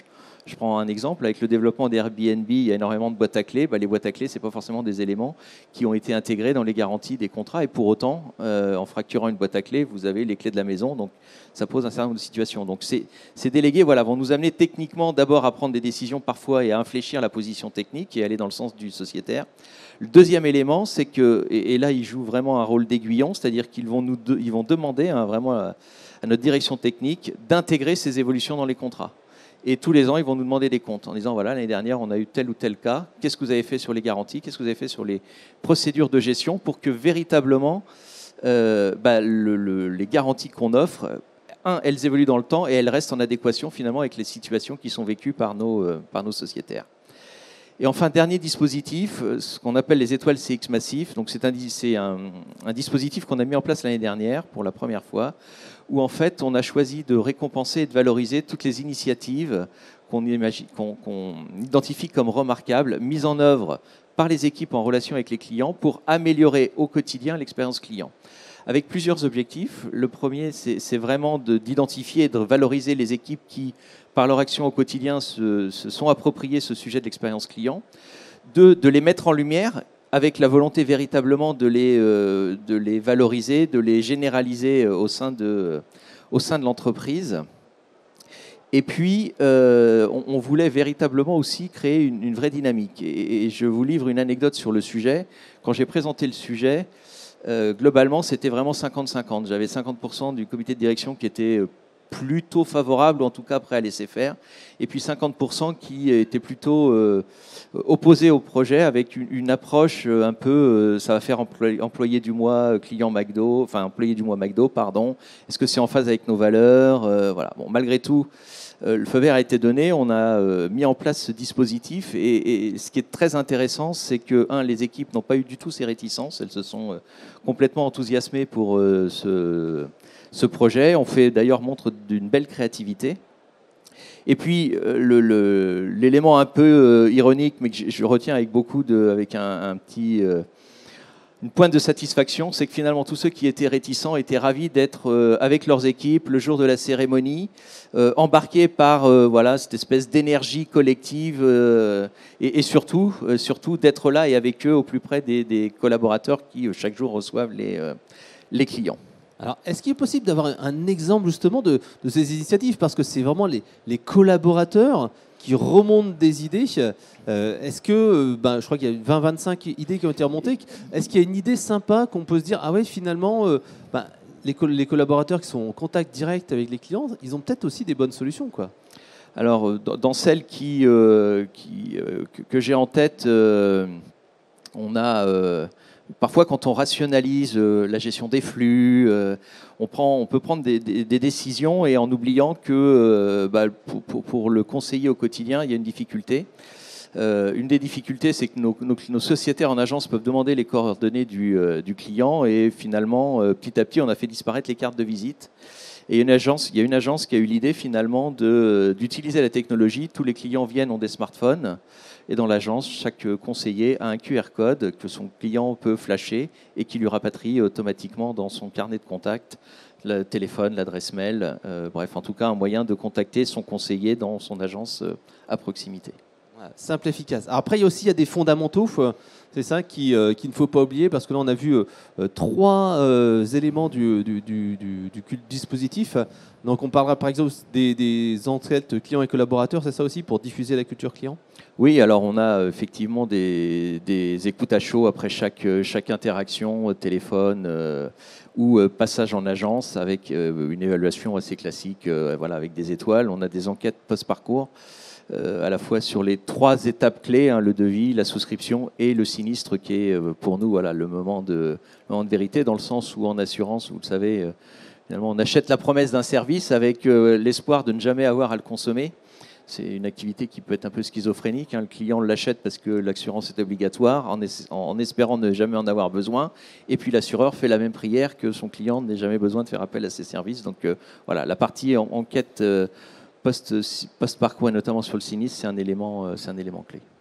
Je prends un exemple, avec le développement d'Airbnb, il y a énormément de boîtes à clés. Bah, les boîtes à clés, ce n'est pas forcément des éléments qui ont été intégrés dans les garanties des contrats. Et pour autant, euh, en fracturant une boîte à clés, vous avez les clés de la maison. Donc, ça pose un certain nombre de situations. Donc, ces, ces délégués voilà, vont nous amener techniquement d'abord à prendre des décisions parfois et à infléchir la position technique et aller dans le sens du sociétaire. Le deuxième élément, c'est que, et, et là, ils jouent vraiment un rôle d'aiguillon, c'est-à-dire qu'ils vont, nous de, ils vont demander hein, vraiment à, à notre direction technique d'intégrer ces évolutions dans les contrats. Et tous les ans, ils vont nous demander des comptes en disant, voilà, l'année dernière, on a eu tel ou tel cas. Qu'est-ce que vous avez fait sur les garanties? Qu'est-ce que vous avez fait sur les procédures de gestion pour que véritablement, euh, bah, le, le, les garanties qu'on offre, un, elles évoluent dans le temps et elles restent en adéquation finalement avec les situations qui sont vécues par nos, euh, par nos sociétaires. Et enfin, dernier dispositif, ce qu'on appelle les étoiles C X massifs. Donc, c'est un, c'est un, un dispositif qu'on a mis en place l'année dernière pour la première fois, où en fait, on a choisi de récompenser et de valoriser toutes les initiatives qu'on, imagine, qu'on, qu'on identifie comme remarquables, mises en œuvre par les équipes en relation avec les clients pour améliorer au quotidien l'expérience client. Avec plusieurs objectifs. Le premier, c'est, c'est vraiment de, d'identifier et de valoriser les équipes qui, par leur action au quotidien, se, se sont appropriées ce sujet de l'expérience client. Deux, de les mettre en lumière avec la volonté véritablement de les, euh, de les valoriser, de les généraliser au sein de, au sein de l'entreprise. Et puis, euh, on, on voulait véritablement aussi créer une, une vraie dynamique. Et, et je vous livre une anecdote sur le sujet. Quand j'ai présenté le sujet, euh, globalement, c'était vraiment cinquante cinquante. J'avais cinquante pour cent du comité de direction qui était plutôt favorable, ou en tout cas prêt à laisser faire, et puis cinquante pour cent qui étaient plutôt euh, opposés au projet, avec une, une approche un peu, euh, ça va faire employé, employé du mois client McDo, enfin employé du mois McDo, pardon. Est-ce que c'est en phase avec nos valeurs? euh, Voilà. Bon, malgré tout, euh, le feu vert a été donné. On a euh, mis en place ce dispositif, et, et ce qui est très intéressant, c'est que un, les équipes n'ont pas eu du tout ces réticences. Elles se sont euh, complètement enthousiasmées pour euh, ce ce projet. On fait d'ailleurs montre d'une belle créativité. Et puis, le, le, l'élément un peu euh, ironique, mais que je, je retiens avec beaucoup de, avec un, un petit, euh, une pointe de satisfaction, c'est que finalement, tous ceux qui étaient réticents étaient ravis d'être euh, avec leurs équipes le jour de la cérémonie, euh, embarqués par euh, voilà, cette espèce d'énergie collective euh, et, et surtout, euh, surtout d'être là et avec eux au plus près des, des collaborateurs qui, euh, chaque jour, reçoivent les, euh, les clients. Alors, est-ce qu'il est possible d'avoir un, un exemple justement de, de ces initiatives? Parce que c'est vraiment les, les collaborateurs qui remontent des idées. Euh, est-ce que, ben, je crois qu'il y a vingt à vingt-cinq idées qui ont été remontées. Est-ce qu'il y a une idée sympa qu'on peut se dire, ah ouais, finalement, euh, ben, les, co- les collaborateurs qui sont en contact direct avec les clients, ils ont peut-être aussi des bonnes solutions, quoi. Alors, dans celles qui, euh, qui, euh, que, que j'ai en tête, euh, on a... Euh, Parfois, quand on rationalise euh, la gestion des flux, euh, on, prend, on peut prendre des, des, des décisions et en oubliant que euh, bah, pour, pour, pour le conseiller au quotidien, il y a une difficulté. Euh, une des difficultés, c'est que nos, nos, nos sociétaires en agence peuvent demander les coordonnées du, euh, du client et finalement, euh, petit à petit, on a fait disparaître les cartes de visite. Et une agence, il y a une agence qui a eu l'idée finalement de, d'utiliser la technologie. Tous les clients viennent, ont des smartphones. Et dans l'agence, chaque conseiller a un Q R code que son client peut flasher et qui lui rapatrie automatiquement dans son carnet de contact le téléphone, l'adresse mail, euh, bref, en tout cas un moyen de contacter son conseiller dans son agence euh, à proximité. Voilà, simple, efficace. Alors après, il y a aussi il y a des fondamentaux, c'est ça qui, euh, qu'il ne faut pas oublier, parce que là, on a vu euh, trois euh, éléments du, du, du, du, du dispositif. Donc, on parlera par exemple des, des entraides clients et collaborateurs, c'est ça aussi, pour diffuser la culture client? Oui, alors on a effectivement des, des écoutes à chaud après chaque, chaque interaction, téléphone euh, ou euh, passage en agence, avec euh, une évaluation assez classique, euh, voilà, avec des étoiles. On a des enquêtes post-parcours, euh, à la fois sur les trois étapes clés, hein, le devis, la souscription et le sinistre, qui est euh, pour nous voilà, le, moment de, le moment de vérité, dans le sens où en assurance, vous le savez, euh, finalement, on achète la promesse d'un service avec euh, l'espoir de ne jamais avoir à le consommer. C'est une activité qui peut être un peu schizophrénique, hein. Le client l'achète parce que l'assurance est obligatoire, en, es- en espérant ne jamais en avoir besoin. Et puis l'assureur fait la même prière que son client n'ait jamais besoin de faire appel à ses services. Donc euh, voilà, la partie en- enquête euh, post, post-parcours, et notamment sur le sinistre, c'est un élément, euh, c'est un élément clé.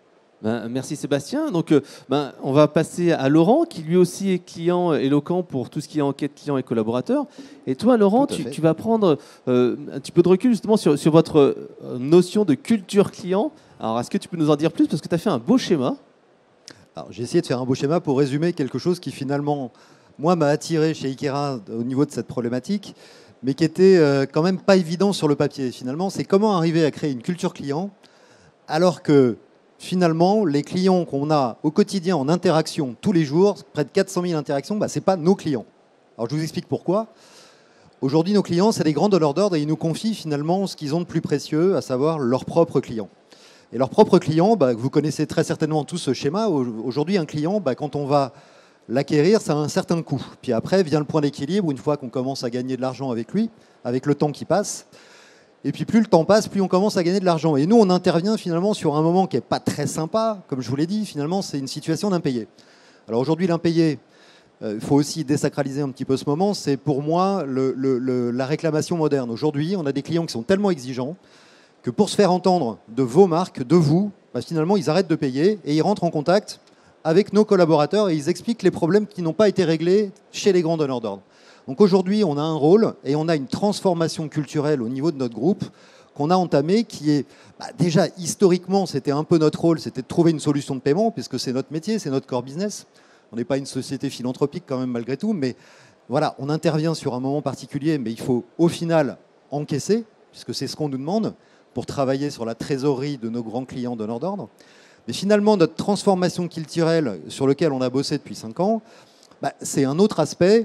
Ben, merci Sébastien. Donc, euh, ben, on va passer à Laurent, qui lui aussi est client éloquent pour tout ce qui est enquête client et collaborateur. Et toi, Laurent, tu, tu vas prendre euh, un petit peu de recul justement sur, sur votre euh, notion de culture client. Alors, est-ce que tu peux nous en dire plus? Parce que tu as fait un beau schéma. Alors, j'ai essayé de faire un beau schéma pour résumer quelque chose qui finalement, moi, m'a attiré chez Ikera au niveau de cette problématique, mais qui était euh, quand même pas évident sur le papier. Finalement, c'est comment arriver à créer une culture client alors que finalement, les clients qu'on a au quotidien en interaction tous les jours, près de quatre cent mille interactions, bah, ce n'est pas nos clients. Alors je vous explique pourquoi. Aujourd'hui, nos clients, c'est des grands donneurs d'ordre et ils nous confient finalement ce qu'ils ont de plus précieux, à savoir leurs propres clients. Et leurs propres clients, bah, vous connaissez très certainement tous ce schéma. Aujourd'hui, un client, bah, quand on va l'acquérir, ça a un certain coût. Puis après vient le point d'équilibre, une fois qu'on commence à gagner de l'argent avec lui, avec le temps qui passe. Et puis plus le temps passe, plus on commence à gagner de l'argent. Et nous, on intervient finalement sur un moment qui n'est pas très sympa. Comme je vous l'ai dit, finalement, c'est une situation d'impayé. Alors aujourd'hui, l'impayé, il euh, faut aussi désacraliser un petit peu ce moment. C'est pour moi le, le, le, la réclamation moderne. Aujourd'hui, on a des clients qui sont tellement exigeants que pour se faire entendre de vos marques, de vous, bah, finalement, ils arrêtent de payer et ils rentrent en contact avec nos collaborateurs et ils expliquent les problèmes qui n'ont pas été réglés chez les grands donneurs d'ordre. Donc aujourd'hui, on a un rôle et on a une transformation culturelle au niveau de notre groupe qu'on a entamée qui est, bah déjà historiquement, c'était un peu notre rôle, c'était de trouver une solution de paiement puisque c'est notre métier, c'est notre core business. On n'est pas une société philanthropique quand même malgré tout, mais voilà, on intervient sur un moment particulier, mais il faut au final encaisser puisque c'est ce qu'on nous demande pour travailler sur la trésorerie de nos grands clients donneurs d'ordre. Mais finalement, notre transformation culturelle sur laquelle on a bossé depuis cinq ans, bah, c'est un autre aspect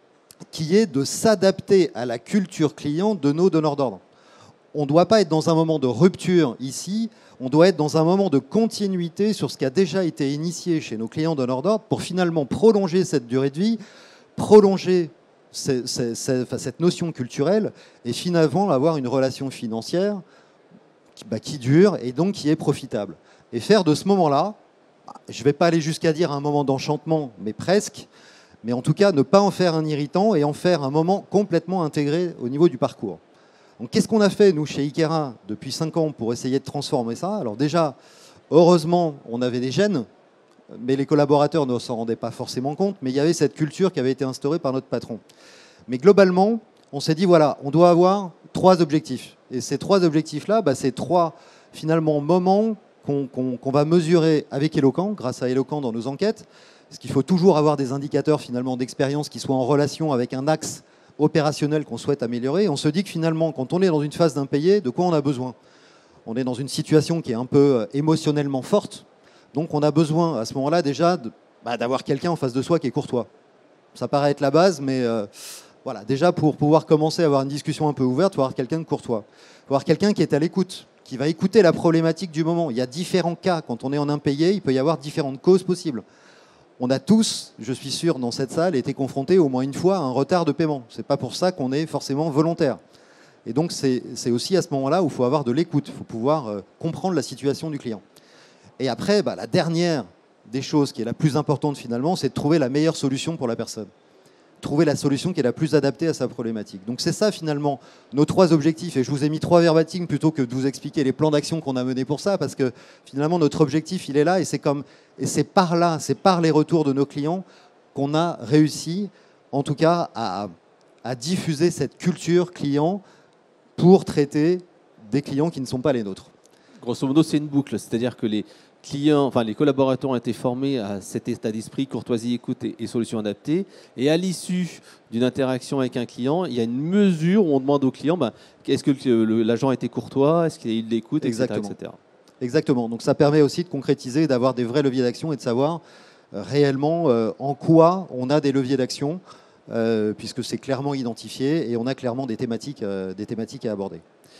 qui est de s'adapter à la culture client de nos donneurs d'ordre. On ne doit pas être dans un moment de rupture ici, on doit être dans un moment de continuité sur ce qui a déjà été initié chez nos clients donneurs d'ordre pour finalement prolonger cette durée de vie, prolonger cette, cette, cette notion culturelle et finalement avoir une relation financière qui, bah, qui dure et donc qui est profitable. Et faire de ce moment-là, je ne vais pas aller jusqu'à dire un moment d'enchantement, mais presque, mais en tout cas, ne pas en faire un irritant et en faire un moment complètement intégré au niveau du parcours. Donc, qu'est-ce qu'on a fait, nous, chez Ikera, depuis cinq ans pour essayer de transformer ça? Alors déjà, heureusement, on avait des gènes, mais les collaborateurs ne s'en rendaient pas forcément compte, mais il y avait cette culture qui avait été instaurée par notre patron. Mais globalement, on s'est dit, voilà, on doit avoir trois objectifs. Et ces trois objectifs-là, bah, c'est trois, finalement, moments qu'on qu'on, qu'on va mesurer avec Eloquent, grâce à Eloquent dans nos enquêtes, parce qu'il faut toujours avoir des indicateurs finalement d'expérience qui soient en relation avec un axe opérationnel qu'on souhaite améliorer. On se dit que finalement, quand on est dans une phase d'impayé, de quoi on a besoin? On est dans une situation qui est un peu émotionnellement forte. Donc on a besoin à ce moment-là déjà de, bah, d'avoir quelqu'un en face de soi qui est courtois. Ça paraît être la base, mais euh, voilà, déjà pour pouvoir commencer à avoir une discussion un peu ouverte, il faut avoir quelqu'un de courtois. Il faut avoir quelqu'un qui est à l'écoute, qui va écouter la problématique du moment. Il y a différents cas. Quand on est en impayé, il peut y avoir différentes causes possibles. On a tous, je suis sûr, dans cette salle, été confrontés au moins une fois à un retard de paiement. Ce n'est pas pour ça qu'on est forcément volontaire. Et donc, c'est aussi à ce moment-là où il faut avoir de l'écoute. Il faut pouvoir euh, comprendre la situation du client. Et après, bah, la dernière des choses qui est la plus importante finalement, c'est de trouver la meilleure solution pour la personne. Trouver la solution qui est la plus adaptée à sa problématique. Donc c'est ça finalement nos trois objectifs. Et je vous ai mis trois verbatims plutôt que de vous expliquer les plans d'action qu'on a menés pour ça, parce que finalement notre objectif il est là et c'est comme et c'est par là, c'est par les retours de nos clients qu'on a réussi, en tout cas, à, à diffuser cette culture client pour traiter des clients qui ne sont pas les nôtres. Grosso modo, c'est une boucle, c'est-à-dire que les clients, enfin les collaborateurs ont été formés à cet état d'esprit, courtoisie, écoute et, et solutions adaptées. Et à l'issue d'une interaction avec un client, il y a une mesure où on demande au client, ben, est-ce que l'agent a été courtois, est-ce qu'il l'écoute, et cetera, et cetera. Exactement. Donc ça permet aussi de concrétiser, d'avoir des vrais leviers d'action et de savoir euh, réellement euh, en quoi on a des leviers d'action, euh, puisque c'est clairement identifié et on a clairement des thématiques, euh, des thématiques à aborder.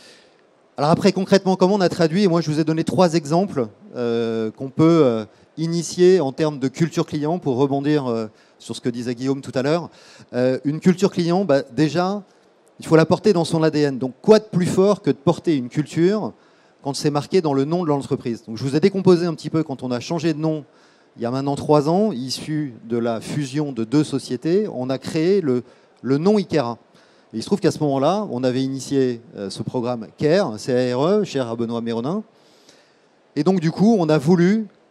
Alors après, concrètement, comment on a traduit? Moi, je vous ai donné trois exemples euh, qu'on peut euh, initier en termes de culture client pour rebondir euh, sur ce que disait Guillaume tout à l'heure. Euh, une culture client, bah, déjà, il faut la porter dans son A D N. Donc, quoi de plus fort que de porter une culture quand c'est marqué dans le nom de l'entreprise? Donc, je vous ai décomposé un petit peu quand on a changé de nom il y a maintenant trois ans, issu de la fusion de deux sociétés. On a créé le, le nom Ikera. Et il se trouve qu'à ce moment-là, on avait initié euh, ce programme CARE, C A R E, cher à Benoît Méronin. Et donc, du coup, on a voulu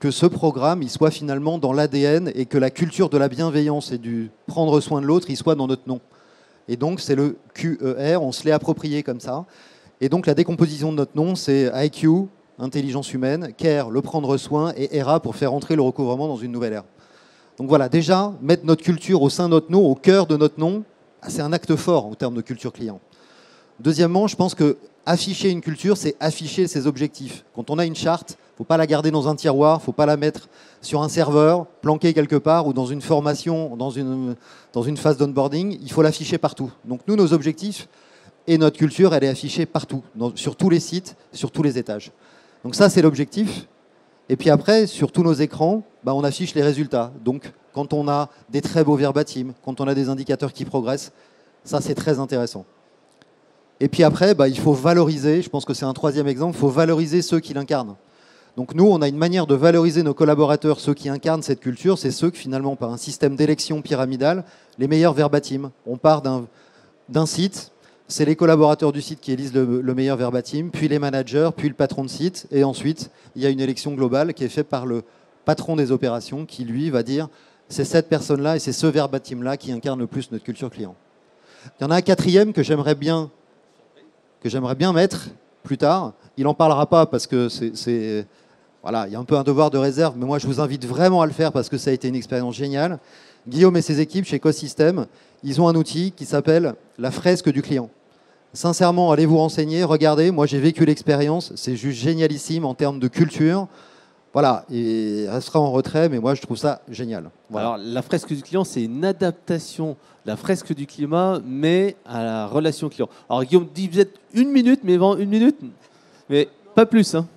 que ce programme il soit finalement dans l'A D N et que la culture de la bienveillance et du prendre soin de l'autre il soit dans notre nom. Et donc c'est le Q E R, on se l'est approprié comme ça. Et donc la décomposition de notre nom, c'est I Q, intelligence humaine, Care, le prendre soin, et E R A pour faire entrer le recouvrement dans une nouvelle ère. Donc voilà, déjà, mettre notre culture au sein de notre nom, au cœur de notre nom, c'est un acte fort en termes de culture client. Deuxièmement, je pense que afficher une culture, c'est afficher ses objectifs. Quand on a une charte, il ne faut pas la garder dans un tiroir, il ne faut pas la mettre sur un serveur, planquée quelque part, ou dans une formation, dans une, dans une phase d'onboarding, il faut l'afficher partout. Donc nous, nos objectifs et notre culture, elle est affichée partout, dans, sur tous les sites, sur tous les étages. Donc ça, c'est l'objectif. Et puis après, sur tous nos écrans, bah, on affiche les résultats. Donc quand on a des très beaux verbatim, quand on a des indicateurs qui progressent, ça, c'est très intéressant. Et puis après, bah, il faut valoriser, je pense que c'est un troisième exemple, il faut valoriser ceux qui l'incarnent. Donc nous, on a une manière de valoriser nos collaborateurs, ceux qui incarnent cette culture, c'est ceux que finalement, par un système d'élection pyramidale, les meilleurs verbatim. On part d'un d'un site, c'est les collaborateurs du site qui élisent le, le meilleur verbatim, puis les managers, puis le patron de site, et ensuite, il y a une élection globale qui est faite par le patron des opérations qui, lui, va dire c'est cette personne-là et c'est ce verbatim-là qui incarne le plus notre culture client. Il y en a un quatrième que j'aimerais bien que j'aimerais bien mettre plus tard. Il n'en parlera pas parce que c'est, voilà, il y a un peu un devoir de réserve, mais moi je vous invite vraiment à le faire parce que ça a été une expérience géniale. Guillaume et ses équipes chez Ecosystem, ils ont un outil qui s'appelle la fresque du client. Sincèrement, allez vous renseigner, regardez, moi j'ai vécu l'expérience, c'est juste génialissime en termes de culture. Voilà, et elle sera en retrait, mais moi je trouve ça génial. Voilà. Alors la fresque du client, c'est une adaptation de la fresque du climat, mais à la relation client. Alors Guillaume dit vous êtes une minute, mais vraiment une minute, mais pas plus. Hein.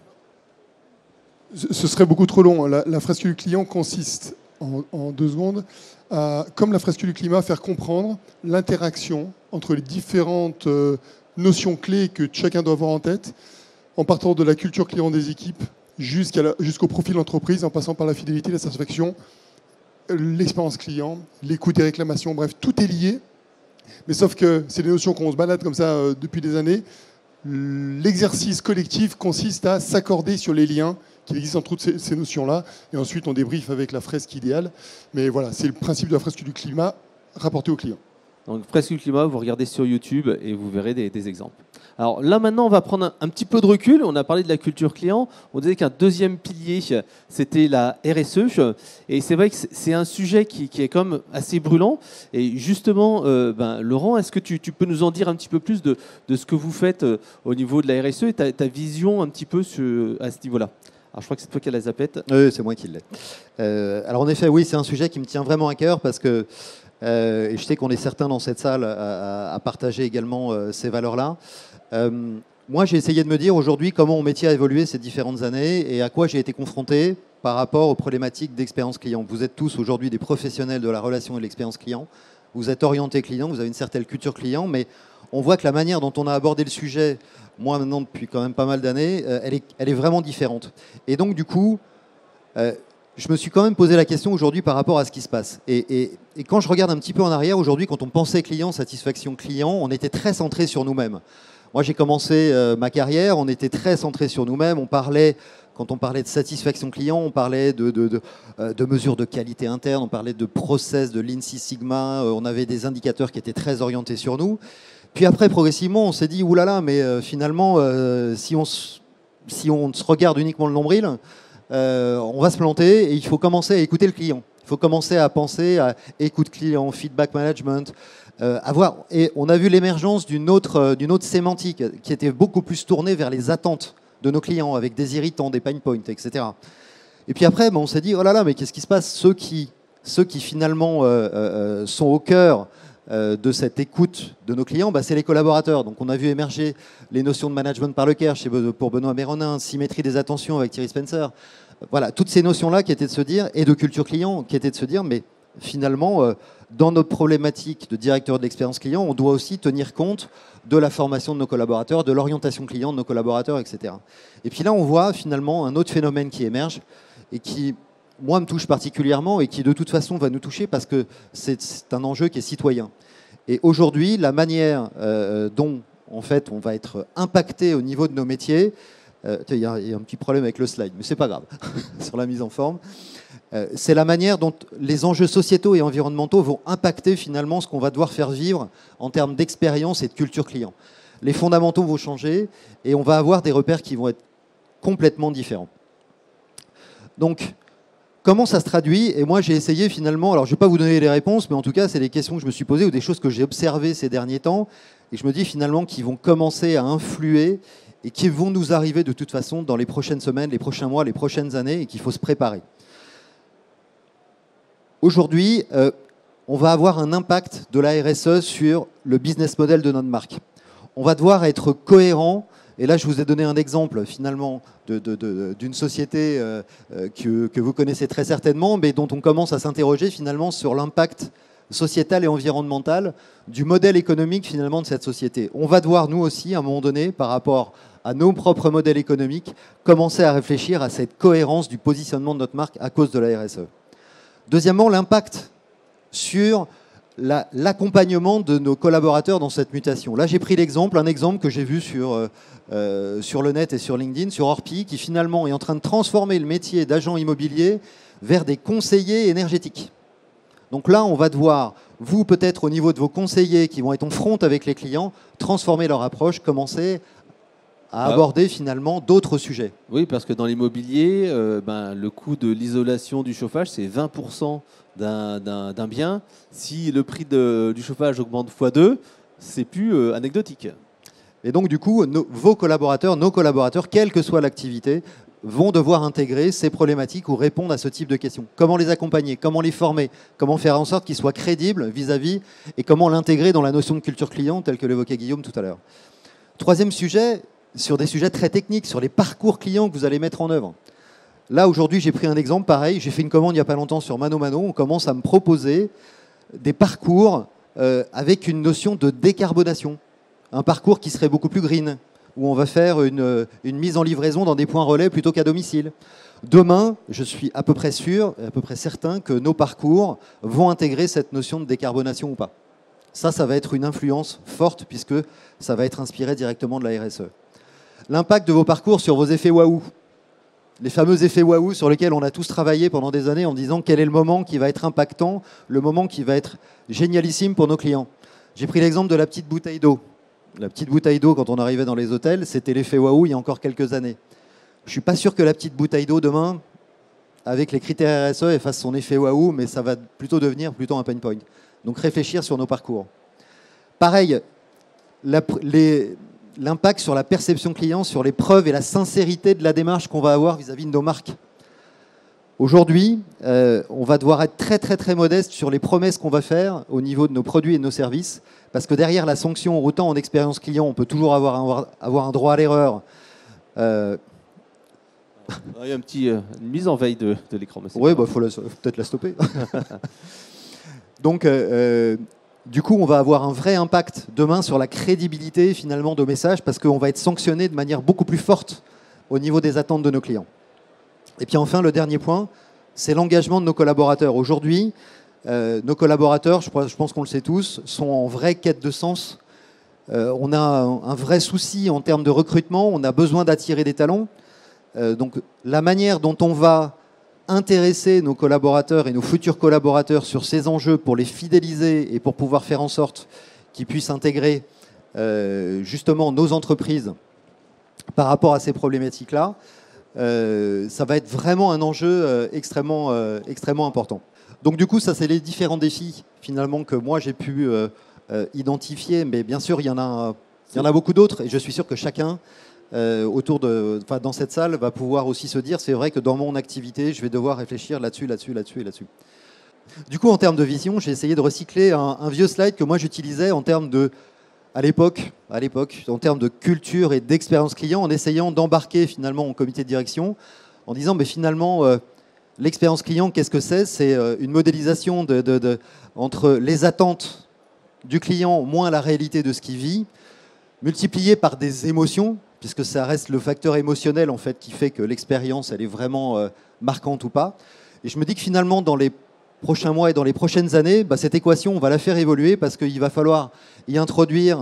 Ce serait beaucoup trop long. La, la fresque du client consiste, en, en deux secondes, à, comme la fresque du climat, faire comprendre l'interaction entre les différentes euh, notions clés que chacun doit avoir en tête, en partant de la culture client des équipes, jusqu'à la, jusqu'au profil d'entreprise, en passant par la fidélité, la satisfaction, l'expérience client, l'écoute des réclamations, bref, tout est lié. Mais sauf que c'est des notions qu'on se balade comme ça euh, depuis des années. L'exercice collectif consiste à s'accorder sur les liens qui existent entre toutes ces, ces notions-là. Et ensuite, on débriefe avec la fresque idéale. Mais voilà, c'est le principe de la fresque du climat rapporté au client. Donc, fresque du climat, vous regardez sur YouTube et vous verrez des, des exemples. Alors là, maintenant, on va prendre un, un petit peu de recul. On a parlé de la culture client. On disait qu'un deuxième pilier, c'était la R S E. Et c'est vrai que c'est un sujet qui, qui est quand même assez brûlant. Et justement, euh, ben, Laurent, est-ce que tu, tu peux nous en dire un petit peu plus de, de ce que vous faites euh, au niveau de la R S E et ta, ta vision un petit peu sur, à ce niveau-là? Alors, je crois que c'est toi qui as la zapette. Oui, c'est moi qui l'ai. Euh, alors, en effet, oui, c'est un sujet qui me tient vraiment à cœur parce que Euh, et je sais qu'on est certains dans cette salle à, à partager également euh, ces valeurs-là. Euh, moi, j'ai essayé de me dire aujourd'hui comment mon métier a évolué ces différentes années et à quoi j'ai été confronté par rapport aux problématiques d'expérience client. Vous êtes tous aujourd'hui des professionnels de la relation et de l'expérience client. Vous êtes orientés client, vous avez une certaine culture client, mais on voit que la manière dont on a abordé le sujet, moi maintenant depuis quand même pas mal d'années, euh, elle, est, elle est vraiment différente. Et donc du coup, euh, je me suis quand même posé la question aujourd'hui par rapport à ce qui se passe. Et, et, et quand je regarde un petit peu en arrière, aujourd'hui, quand on pensait client, satisfaction client, on était très centré sur nous-mêmes. Moi, j'ai commencé euh, ma carrière, on était très centré sur nous-mêmes. On parlait, quand on parlait de satisfaction client, on parlait de, de, de, euh, de mesures de qualité interne, on parlait de process, de Lean Six Sigma, euh, on avait des indicateurs qui étaient très orientés sur nous. Puis après, progressivement, on s'est dit, oulala, mais euh, finalement, euh, si, on si on se regarde uniquement le nombril, Euh, on va se planter et il faut commencer à écouter le client. Il faut commencer à penser à écoute client, feedback management. Euh, avoir, et on a vu l'émergence d'une autre, d'une autre sémantique qui était beaucoup plus tournée vers les attentes de nos clients, avec des irritants, des pain points, et cetera. Et puis après, ben, on s'est dit, oh là là, mais qu'est-ce qui se passe? Ceux qui, ceux qui finalement euh, euh, sont au cœur euh, de cette écoute de nos clients, ben, c'est les collaborateurs. Donc on a vu émerger les notions de management par le care chez, pour Benoît Méronin, symétrie des attentions avec Thierry Spencer. Voilà, toutes ces notions-là qui étaient de se dire, et de culture client, qui étaient de se dire, mais finalement, euh, dans notre problématique de directeur de l'expérience client, on doit aussi tenir compte de la formation de nos collaborateurs, de l'orientation client de nos collaborateurs, et cetera. Et puis là, on voit finalement un autre phénomène qui émerge et qui, moi, me touche particulièrement et qui, de toute façon, va nous toucher parce que c'est un enjeu qui est citoyen. Et aujourd'hui, la manière euh, dont, en fait, on va être impacté au niveau de nos métiers, Euh, il y, a un petit problème avec le slide, mais c'est pas grave, sur la mise en forme. Euh, c'est la manière dont les enjeux sociétaux et environnementaux vont impacter finalement ce qu'on va devoir faire vivre en termes d'expérience et de culture client. Les fondamentaux vont changer et on va avoir des repères qui vont être complètement différents. Donc, comment ça se traduit? Et moi, j'ai essayé finalement, alors je ne vais pas vous donner les réponses, mais en tout cas, c'est des questions que je me suis posées ou des choses que j'ai observées ces derniers temps, et je me dis finalement qu'ils vont commencer à influer et qui vont nous arriver de toute façon dans les prochaines semaines, les prochains mois, les prochaines années, et qu'il faut se préparer. Aujourd'hui, euh, on va avoir un impact de la R S E sur le business model de notre marque. On va devoir être cohérent. Et là, je vous ai donné un exemple, finalement, de, de, de, d'une société euh, que, que vous connaissez très certainement, mais dont on commence à s'interroger, finalement, sur l'impact sociétal et environnemental du modèle économique, finalement, de cette société. On va devoir, nous aussi, à un moment donné, par rapport à nos propres modèles économiques, commencer à réfléchir à cette cohérence du positionnement de notre marque à cause de la R S E. Deuxièmement, l'impact sur La, l'accompagnement de nos collaborateurs dans cette mutation. Là, j'ai pris l'exemple, un exemple que j'ai vu sur, euh, sur le net et sur LinkedIn, sur Orpi, qui finalement est en train de transformer le métier d'agent immobilier vers des conseillers énergétiques. Donc là, on va devoir, vous peut-être au niveau de vos conseillers qui vont être en front avec les clients, transformer leur approche, commencer à aborder finalement d'autres sujets. Oui, parce que dans l'immobilier, euh, ben, le coût de l'isolation du chauffage, c'est vingt pour cent d'un, d'un, d'un bien. Si le prix de, du chauffage augmente fois deux, c'est plus euh, anecdotique. Et donc, du coup, nos, vos collaborateurs, nos collaborateurs, quelle que soit l'activité, vont devoir intégrer ces problématiques ou répondre à ce type de questions. Comment les accompagner? Comment les former? Comment faire en sorte qu'ils soient crédibles vis-à-vis? Et comment l'intégrer dans la notion de culture client, telle que l'évoquait Guillaume tout à l'heure. Troisième sujet, sur des sujets très techniques, sur les parcours clients que vous allez mettre en œuvre. Là, aujourd'hui, j'ai pris un exemple pareil. J'ai fait une commande il n'y a pas longtemps sur Mano Mano. On commence à me proposer des parcours euh, avec une notion de décarbonation. Un parcours qui serait beaucoup plus green, où on va faire une, une mise en livraison dans des points relais plutôt qu'à domicile. Demain, je suis à peu près sûr, à peu près certain que nos parcours vont intégrer cette notion de décarbonation ou pas. Ça, ça va être une influence forte puisque ça va être inspiré directement de la R S E. L'impact de vos parcours sur vos effets waouh. Les fameux effets waouh sur lesquels on a tous travaillé pendant des années en disant quel est le moment qui va être impactant, le moment qui va être génialissime pour nos clients. J'ai pris l'exemple de la petite bouteille d'eau. La petite bouteille d'eau, quand on arrivait dans les hôtels, c'était l'effet waouh il y a encore quelques années. Je ne suis pas sûr que la petite bouteille d'eau demain, avec les critères R S E, elle fasse son effet waouh, mais ça va plutôt devenir plutôt un pain point. Donc réfléchir sur nos parcours. Pareil, la, les... l'impact sur la perception client, sur les preuves et la sincérité de la démarche qu'on va avoir vis-à-vis de nos marques. Aujourd'hui, euh, on va devoir être très très très modeste sur les promesses qu'on va faire au niveau de nos produits et de nos services, parce que derrière la sanction, autant en expérience client, on peut toujours avoir un, avoir un droit à l'erreur. Euh... Il y a un petit, euh, une mise en veille de, de l'écran. Oui, il bah, faut, faut peut-être la stopper. Donc, euh, du coup, on va avoir un vrai impact demain sur la crédibilité finalement de messages parce qu'on va être sanctionné de manière beaucoup plus forte au niveau des attentes de nos clients. Et puis enfin, le dernier point, c'est l'engagement de nos collaborateurs. Aujourd'hui, euh, nos collaborateurs, je, je pense qu'on le sait tous, sont en vraie quête de sens. Euh, on a un, un vrai souci en termes de recrutement, on a besoin d'attirer des talents. Euh, donc la manière dont on va intéresser nos collaborateurs et nos futurs collaborateurs sur ces enjeux pour les fidéliser et pour pouvoir faire en sorte qu'ils puissent intégrer euh, justement nos entreprises par rapport à ces problématiques-là, euh, ça va être vraiment un enjeu euh, extrêmement, euh, extrêmement important. Donc du coup, ça c'est les différents défis finalement que moi j'ai pu euh, euh, identifier, mais bien sûr il y en a, il y en a beaucoup d'autres et je suis sûr que chacun Euh, autour de, enfin, dans cette salle va pouvoir aussi se dire c'est vrai que dans mon activité je vais devoir réfléchir là-dessus, là-dessus, là-dessus et là-dessus. Du coup en termes de vision j'ai essayé de recycler un, un vieux slide que moi j'utilisais en termes de à l'époque, à l'époque en termes de culture et d'expérience client en essayant d'embarquer finalement en comité de direction en disant mais finalement euh, l'expérience client qu'est-ce que c'est? C'est euh, une modélisation de, de, de, entre les attentes du client moins la réalité de ce qu'il vit multiplié par des émotions puisque ça reste le facteur émotionnel en fait qui fait que l'expérience elle est vraiment euh, marquante ou pas. Et je me dis que finalement dans les prochains mois et dans les prochaines années, bah, cette équation on va la faire évoluer parce qu'il va falloir y introduire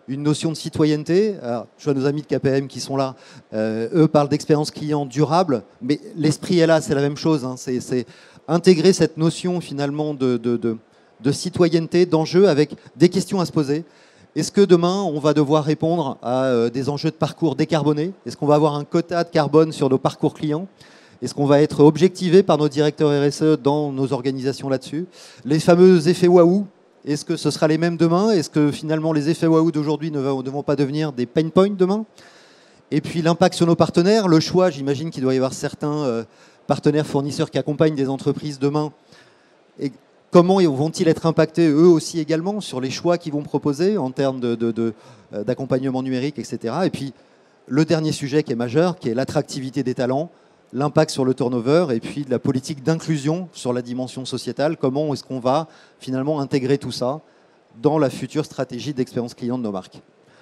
une notion de citoyenneté. Alors, je vois nos amis de K P M qui sont là. Euh, eux parlent d'expérience client durable, mais l'esprit est là, c'est la même chose. Hein. C'est, c'est intégrer cette notion finalement de, de, de, de citoyenneté, d'enjeu, avec des questions à se poser. Est-ce que demain, on va devoir répondre à euh, des enjeux de parcours décarbonés? Est-ce qu'on va avoir un quota de carbone sur nos parcours clients? Est-ce qu'on va être objectivé par nos directeurs R S E dans nos organisations là-dessus? Les fameux effets waouh, est-ce que ce sera les mêmes demain? Est-ce que finalement les effets waouh d'aujourd'hui ne vont pas devenir des pain points demain? Et puis l'impact sur nos partenaires, le choix, j'imagine qu'il doit y avoir certains euh, partenaires fournisseurs qui accompagnent des entreprises demain. Et comment vont-ils être impactés eux aussi également sur les choix qu'ils vont proposer en termes de, de, de, d'accompagnement numérique, et cetera. Et puis le dernier sujet qui est majeur, qui est l'attractivité des talents, l'impact sur le turnover et puis de la politique d'inclusion sur la dimension sociétale. Comment est-ce qu'on va finalement intégrer tout ça dans la future stratégie d'expérience client de nos marques?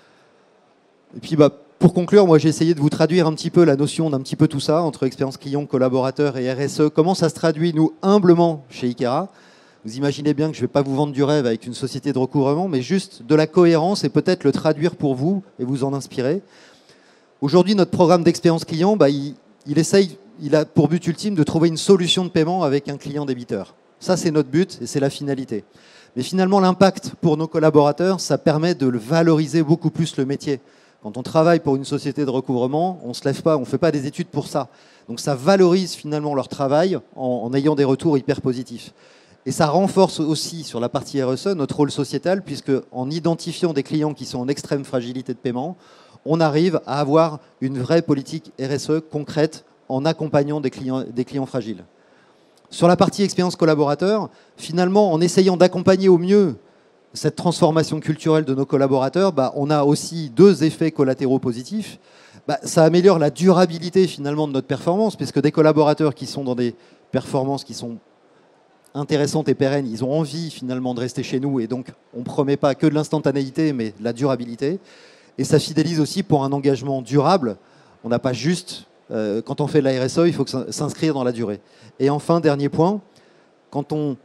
Et puis bah, pour conclure, moi j'ai essayé de vous traduire un petit peu la notion d'un petit peu tout ça entre expérience client, collaborateur et R S E. Comment ça se traduit, nous, humblement, chez Ikera? Vous imaginez bien que je ne vais pas vous vendre du rêve avec une société de recouvrement, mais juste de la cohérence et peut-être le traduire pour vous et vous en inspirer. Aujourd'hui, notre programme d'expérience client, bah, il, il essaye, il a pour but ultime de trouver une solution de paiement avec un client débiteur. Ça, c'est notre but et c'est la finalité. Mais finalement, l'impact pour nos collaborateurs, ça permet de valoriser beaucoup plus le métier. Quand on travaille pour une société de recouvrement, on ne se lève pas, on ne fait pas des études pour ça. Donc ça valorise finalement leur travail en, en ayant des retours hyper positifs. Et ça renforce aussi sur la partie R S E notre rôle sociétal, puisque en identifiant des clients qui sont en extrême fragilité de paiement, on arrive à avoir une vraie politique R S E concrète en accompagnant des clients, des clients fragiles. Sur la partie expérience collaborateur, finalement, en essayant d'accompagner au mieux cette transformation culturelle de nos collaborateurs, bah, on a aussi deux effets collatéraux positifs. Bah, ça améliore la durabilité finalement de notre performance, puisque des collaborateurs qui sont dans des performances qui sont intéressantes et pérennes, ils ont envie finalement de rester chez nous, et donc on ne promet pas que de l'instantanéité, mais de la durabilité. Et ça fidélise aussi pour un engagement durable. On n'a pas juste, euh, quand on fait de la R S E, il faut que ça s'inscrire dans la durée. Et enfin, dernier point, quand on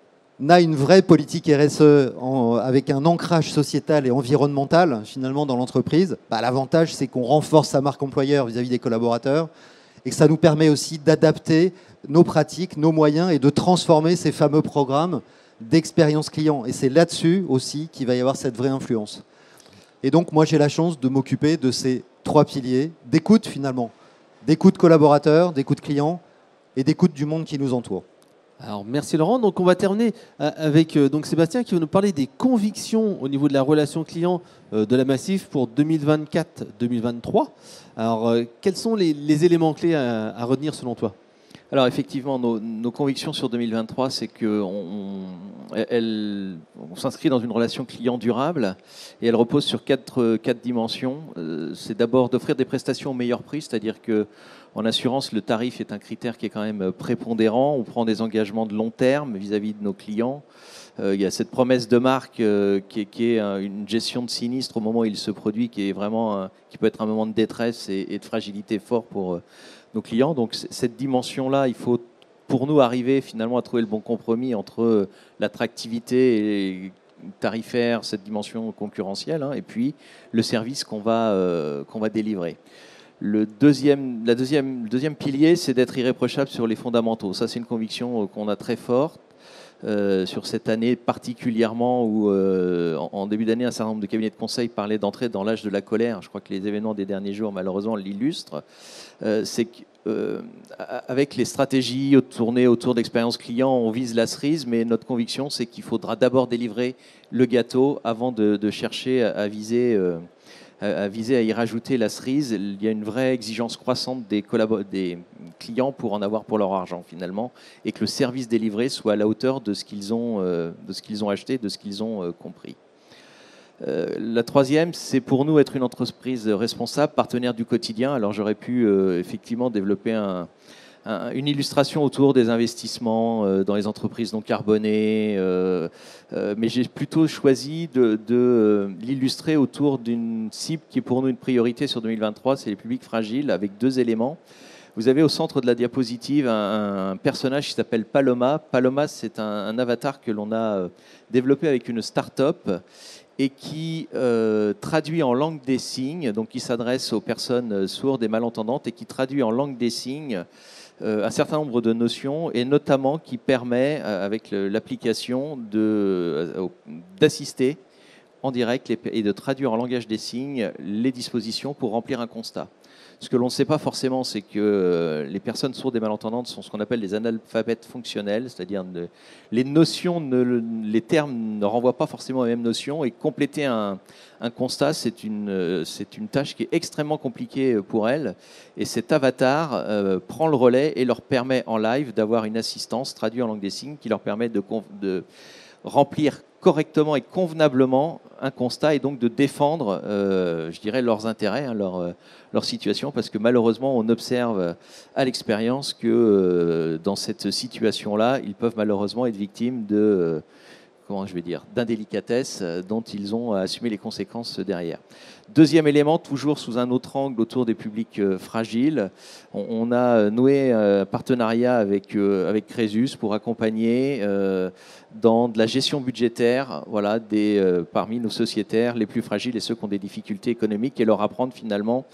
a une vraie politique R S E en, avec un ancrage sociétal et environnemental finalement dans l'entreprise, bah, l'avantage c'est qu'on renforce sa marque employeur vis-à-vis des collaborateurs et que ça nous permet aussi d'adapter nos pratiques, nos moyens et de transformer ces fameux programmes d'expérience client. Et c'est là-dessus aussi qu'il va y avoir cette vraie influence. Et donc moi j'ai la chance de m'occuper de ces trois piliers d'écoute finalement, d'écoute collaborateurs, d'écoute clients et d'écoute du monde qui nous entoure. Alors merci Laurent. Donc on va terminer avec euh, donc Sébastien qui va nous parler des convictions au niveau de la relation client euh, de la Massif pour deux mille vingt-quatre deux mille vingt-trois. Alors euh, quels sont les, les éléments clés à, à retenir selon toi? Alors effectivement, nos, nos convictions sur deux mille vingt-trois, c'est qu'on on, elle, on s'inscrit dans une relation client durable et elle repose sur quatre, quatre dimensions. Euh, c'est d'abord d'offrir des prestations au meilleur prix, c'est-à-dire que en assurance, le tarif est un critère qui est quand même prépondérant. On prend des engagements de long terme vis-à-vis de nos clients. Euh, il y a cette promesse de marque euh, qui, est, qui est une gestion de sinistre au moment où il se produit, qui est vraiment, euh, qui peut être un moment de détresse et, et de fragilité fort pour euh, nos clients. Donc cette dimension-là, il faut pour nous arriver finalement à trouver le bon compromis entre l'attractivité et tarifaire, cette dimension concurrentielle, hein, et puis le service qu'on va, euh, qu'on va délivrer. Le deuxième, la deuxième, le deuxième pilier, c'est d'être irréprochable sur les fondamentaux. Ça, c'est une conviction qu'on a très forte euh, sur cette année particulièrement où, euh, en, en début d'année, un certain nombre de cabinets de conseil parlaient d'entrer dans l'âge de la colère. Je crois que les événements des derniers jours, malheureusement, l'illustrent. Euh, c'est qu'avec euh, les stratégies tournées autour d'expérience client, on vise la cerise, mais notre conviction, c'est qu'il faudra d'abord délivrer le gâteau avant de, de chercher à, à viser... Euh, à viser à y rajouter la cerise. Il y a une vraie exigence croissante des, des clients pour en avoir pour leur argent finalement, et que le service délivré soit à la hauteur de ce qu'ils ont, euh, de ce qu'ils ont acheté, de ce qu'ils ont euh, compris. Euh, la troisième, c'est pour nous être une entreprise responsable, partenaire du quotidien. Alors j'aurais pu euh, effectivement développer un, un, une illustration autour des investissements euh, dans les entreprises non carbonées, euh, euh, mais j'ai plutôt choisi de, de euh, l'illustrer autour d'une cible qui est pour nous une priorité sur deux mille vingt-trois, c'est les publics fragiles, avec deux éléments. Vous avez au centre de la diapositive un, un personnage qui s'appelle Paloma. Paloma, c'est un, un avatar que l'on a développé avec une start-up et qui euh, traduit en langue des signes, donc qui s'adresse aux personnes sourdes et malentendantes et qui traduit en langue des signes euh, un certain nombre de notions et notamment qui permet, euh, avec le, l'application, de, euh, d'assister en direct et de traduire en langage des signes les dispositions pour remplir un constat. Ce que l'on ne sait pas forcément, c'est que les personnes sourdes et malentendantes sont ce qu'on appelle des analphabètes fonctionnels, c'est-à-dire ne, les notions, ne, les termes ne renvoient pas forcément aux mêmes notions, et compléter un, un constat, c'est une, c'est une tâche qui est extrêmement compliquée pour elles. Et cet avatar euh, prend le relais et leur permet en live d'avoir une assistance traduite en langue des signes qui leur permet de, de remplir correctement et convenablement un constat et donc de défendre, euh, je dirais, leurs intérêts, hein, leur, euh, leur situation, parce que malheureusement, on observe à l'expérience que euh, dans cette situation-là, ils peuvent malheureusement être victimes de, euh, comment je vais dire, d'indélicatesse euh, dont ils ont à assumer les conséquences derrière. Deuxième élément, toujours sous un autre angle autour des publics euh, fragiles, on, on a noué un partenariat avec, euh, avec Crésus pour accompagner euh, dans de la gestion budgétaire, voilà, des, euh, parmi nos sociétaires les plus fragiles et ceux qui ont des difficultés économiques, et leur apprendre finalement,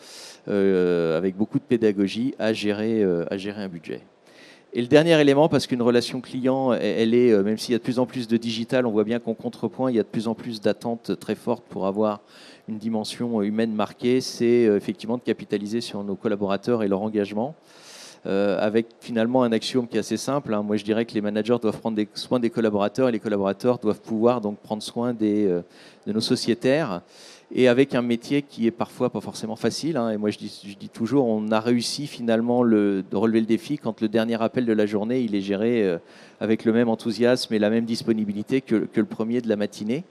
euh, avec beaucoup de pédagogie, à gérer, euh, à gérer un budget. Et le dernier élément, parce qu'une relation client, elle est, même s'il y a de plus en plus de digital, on voit bien qu'en contrepoint, il y a de plus en plus d'attentes très fortes pour avoir une dimension humaine marquée, c'est effectivement de capitaliser sur nos collaborateurs et leur engagement, euh, avec finalement un axiome qui est assez simple. Hein. Moi, je dirais que les managers doivent prendre des, soin des collaborateurs et les collaborateurs doivent pouvoir donc prendre soin des, euh, de nos sociétaires. Et avec un métier qui est parfois pas forcément facile. Hein. Et moi, je dis, je dis toujours, on a réussi finalement le, de relever le défi quand le dernier appel de la journée, il est géré euh, avec le même enthousiasme et la même disponibilité que, que le premier de la matinée.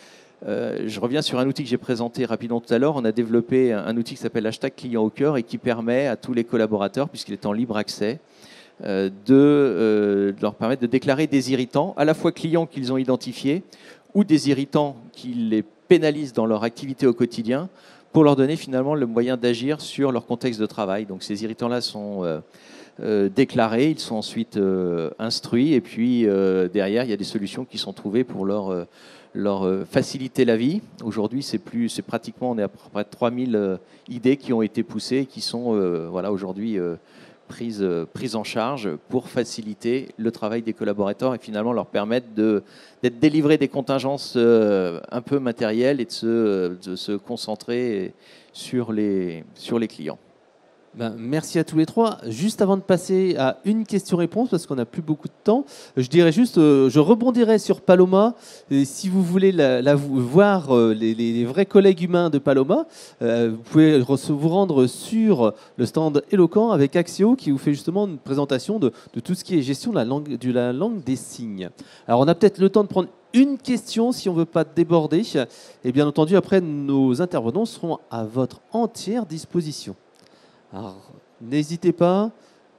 Euh, je reviens sur un outil que j'ai présenté rapidement tout à l'heure. On a développé un, un outil qui s'appelle hashtag client au cœur et qui permet à tous les collaborateurs, puisqu'il est en libre accès, euh, de, euh, de leur permettre de déclarer des irritants, à la fois clients qu'ils ont identifiés ou des irritants qui les pénalisent dans leur activité au quotidien, pour leur donner finalement le moyen d'agir sur leur contexte de travail. Donc ces irritants-là sont euh, euh, déclarés, ils sont ensuite euh, instruits, et puis euh, derrière, il y a des solutions qui sont trouvées pour leur, euh, leur euh, faciliter la vie. Aujourd'hui, c'est plus, c'est pratiquement, on est à peu près trois mille euh, idées qui ont été poussées, qui sont euh, voilà, aujourd'hui euh, prises, euh, prises en charge pour faciliter le travail des collaborateurs et finalement leur permettre de, d'être délivrés des contingences euh, un peu matérielles et de se, de se concentrer sur les, sur les clients. Ben, merci à tous les trois. Juste avant de passer à une question-réponse, parce qu'on n'a plus beaucoup de temps, je dirais juste, euh, je rebondirai sur Paloma. Et si vous voulez la, la, voir euh, les, les vrais collègues humains de Paloma, euh, vous pouvez vous rendre sur le stand Eloquent avec Axio, qui vous fait justement une présentation de, de tout ce qui est gestion de la langue, de la langue des signes. Alors, on a peut-être le temps de prendre une question si on ne veut pas déborder. Et bien entendu, après, nos intervenants seront à votre entière disposition. Alors, n'hésitez pas,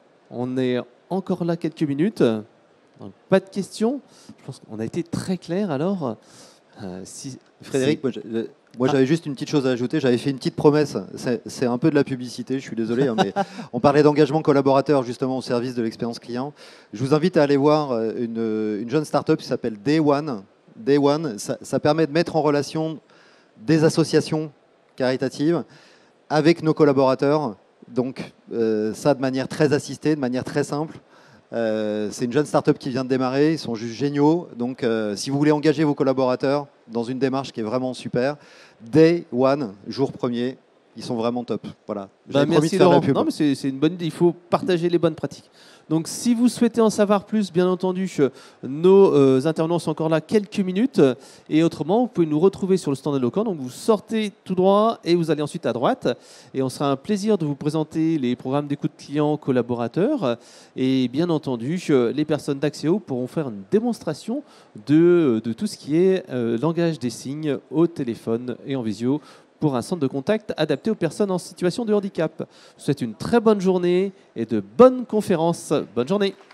on est encore là quelques minutes. Donc, pas de questions. Je pense qu'on a été très clair. Alors, euh, si, Frédéric, si... moi, moi j'avais juste une petite chose à ajouter. J'avais fait une petite promesse. C'est, c'est un peu de la publicité, je suis désolé, hein, mais on parlait d'engagement collaborateur justement au service de l'expérience client. Je vous invite à aller voir une, une jeune start-up qui s'appelle Day One. Day One, ça, ça permet de mettre en relation des associations caritatives avec nos collaborateurs. Donc euh, ça de manière très assistée, de manière très simple. Euh, c'est une jeune start-up qui vient de démarrer, ils sont juste géniaux. Donc euh, si vous voulez engager vos collaborateurs dans une démarche qui est vraiment super, Day One, jour premier, ils sont vraiment top. Voilà. Bah, merci Laurent. Non, mais c'est, c'est une bonne idée, il faut partager les bonnes pratiques. Donc, si vous souhaitez en savoir plus, bien entendu, nos euh, intervenants sont encore là quelques minutes. Et autrement, vous pouvez nous retrouver sur le stand Eloquent. Donc, vous sortez tout droit et vous allez ensuite à droite. Et on sera un plaisir de vous présenter les programmes d'écoute clients collaborateurs. Et bien entendu, les personnes d'Axio pourront faire une démonstration de, de tout ce qui est euh, langage des signes au téléphone et en visio, pour un centre de contact adapté aux personnes en situation de handicap. Je vous souhaite une très bonne journée et de bonnes conférences. Bonne journée.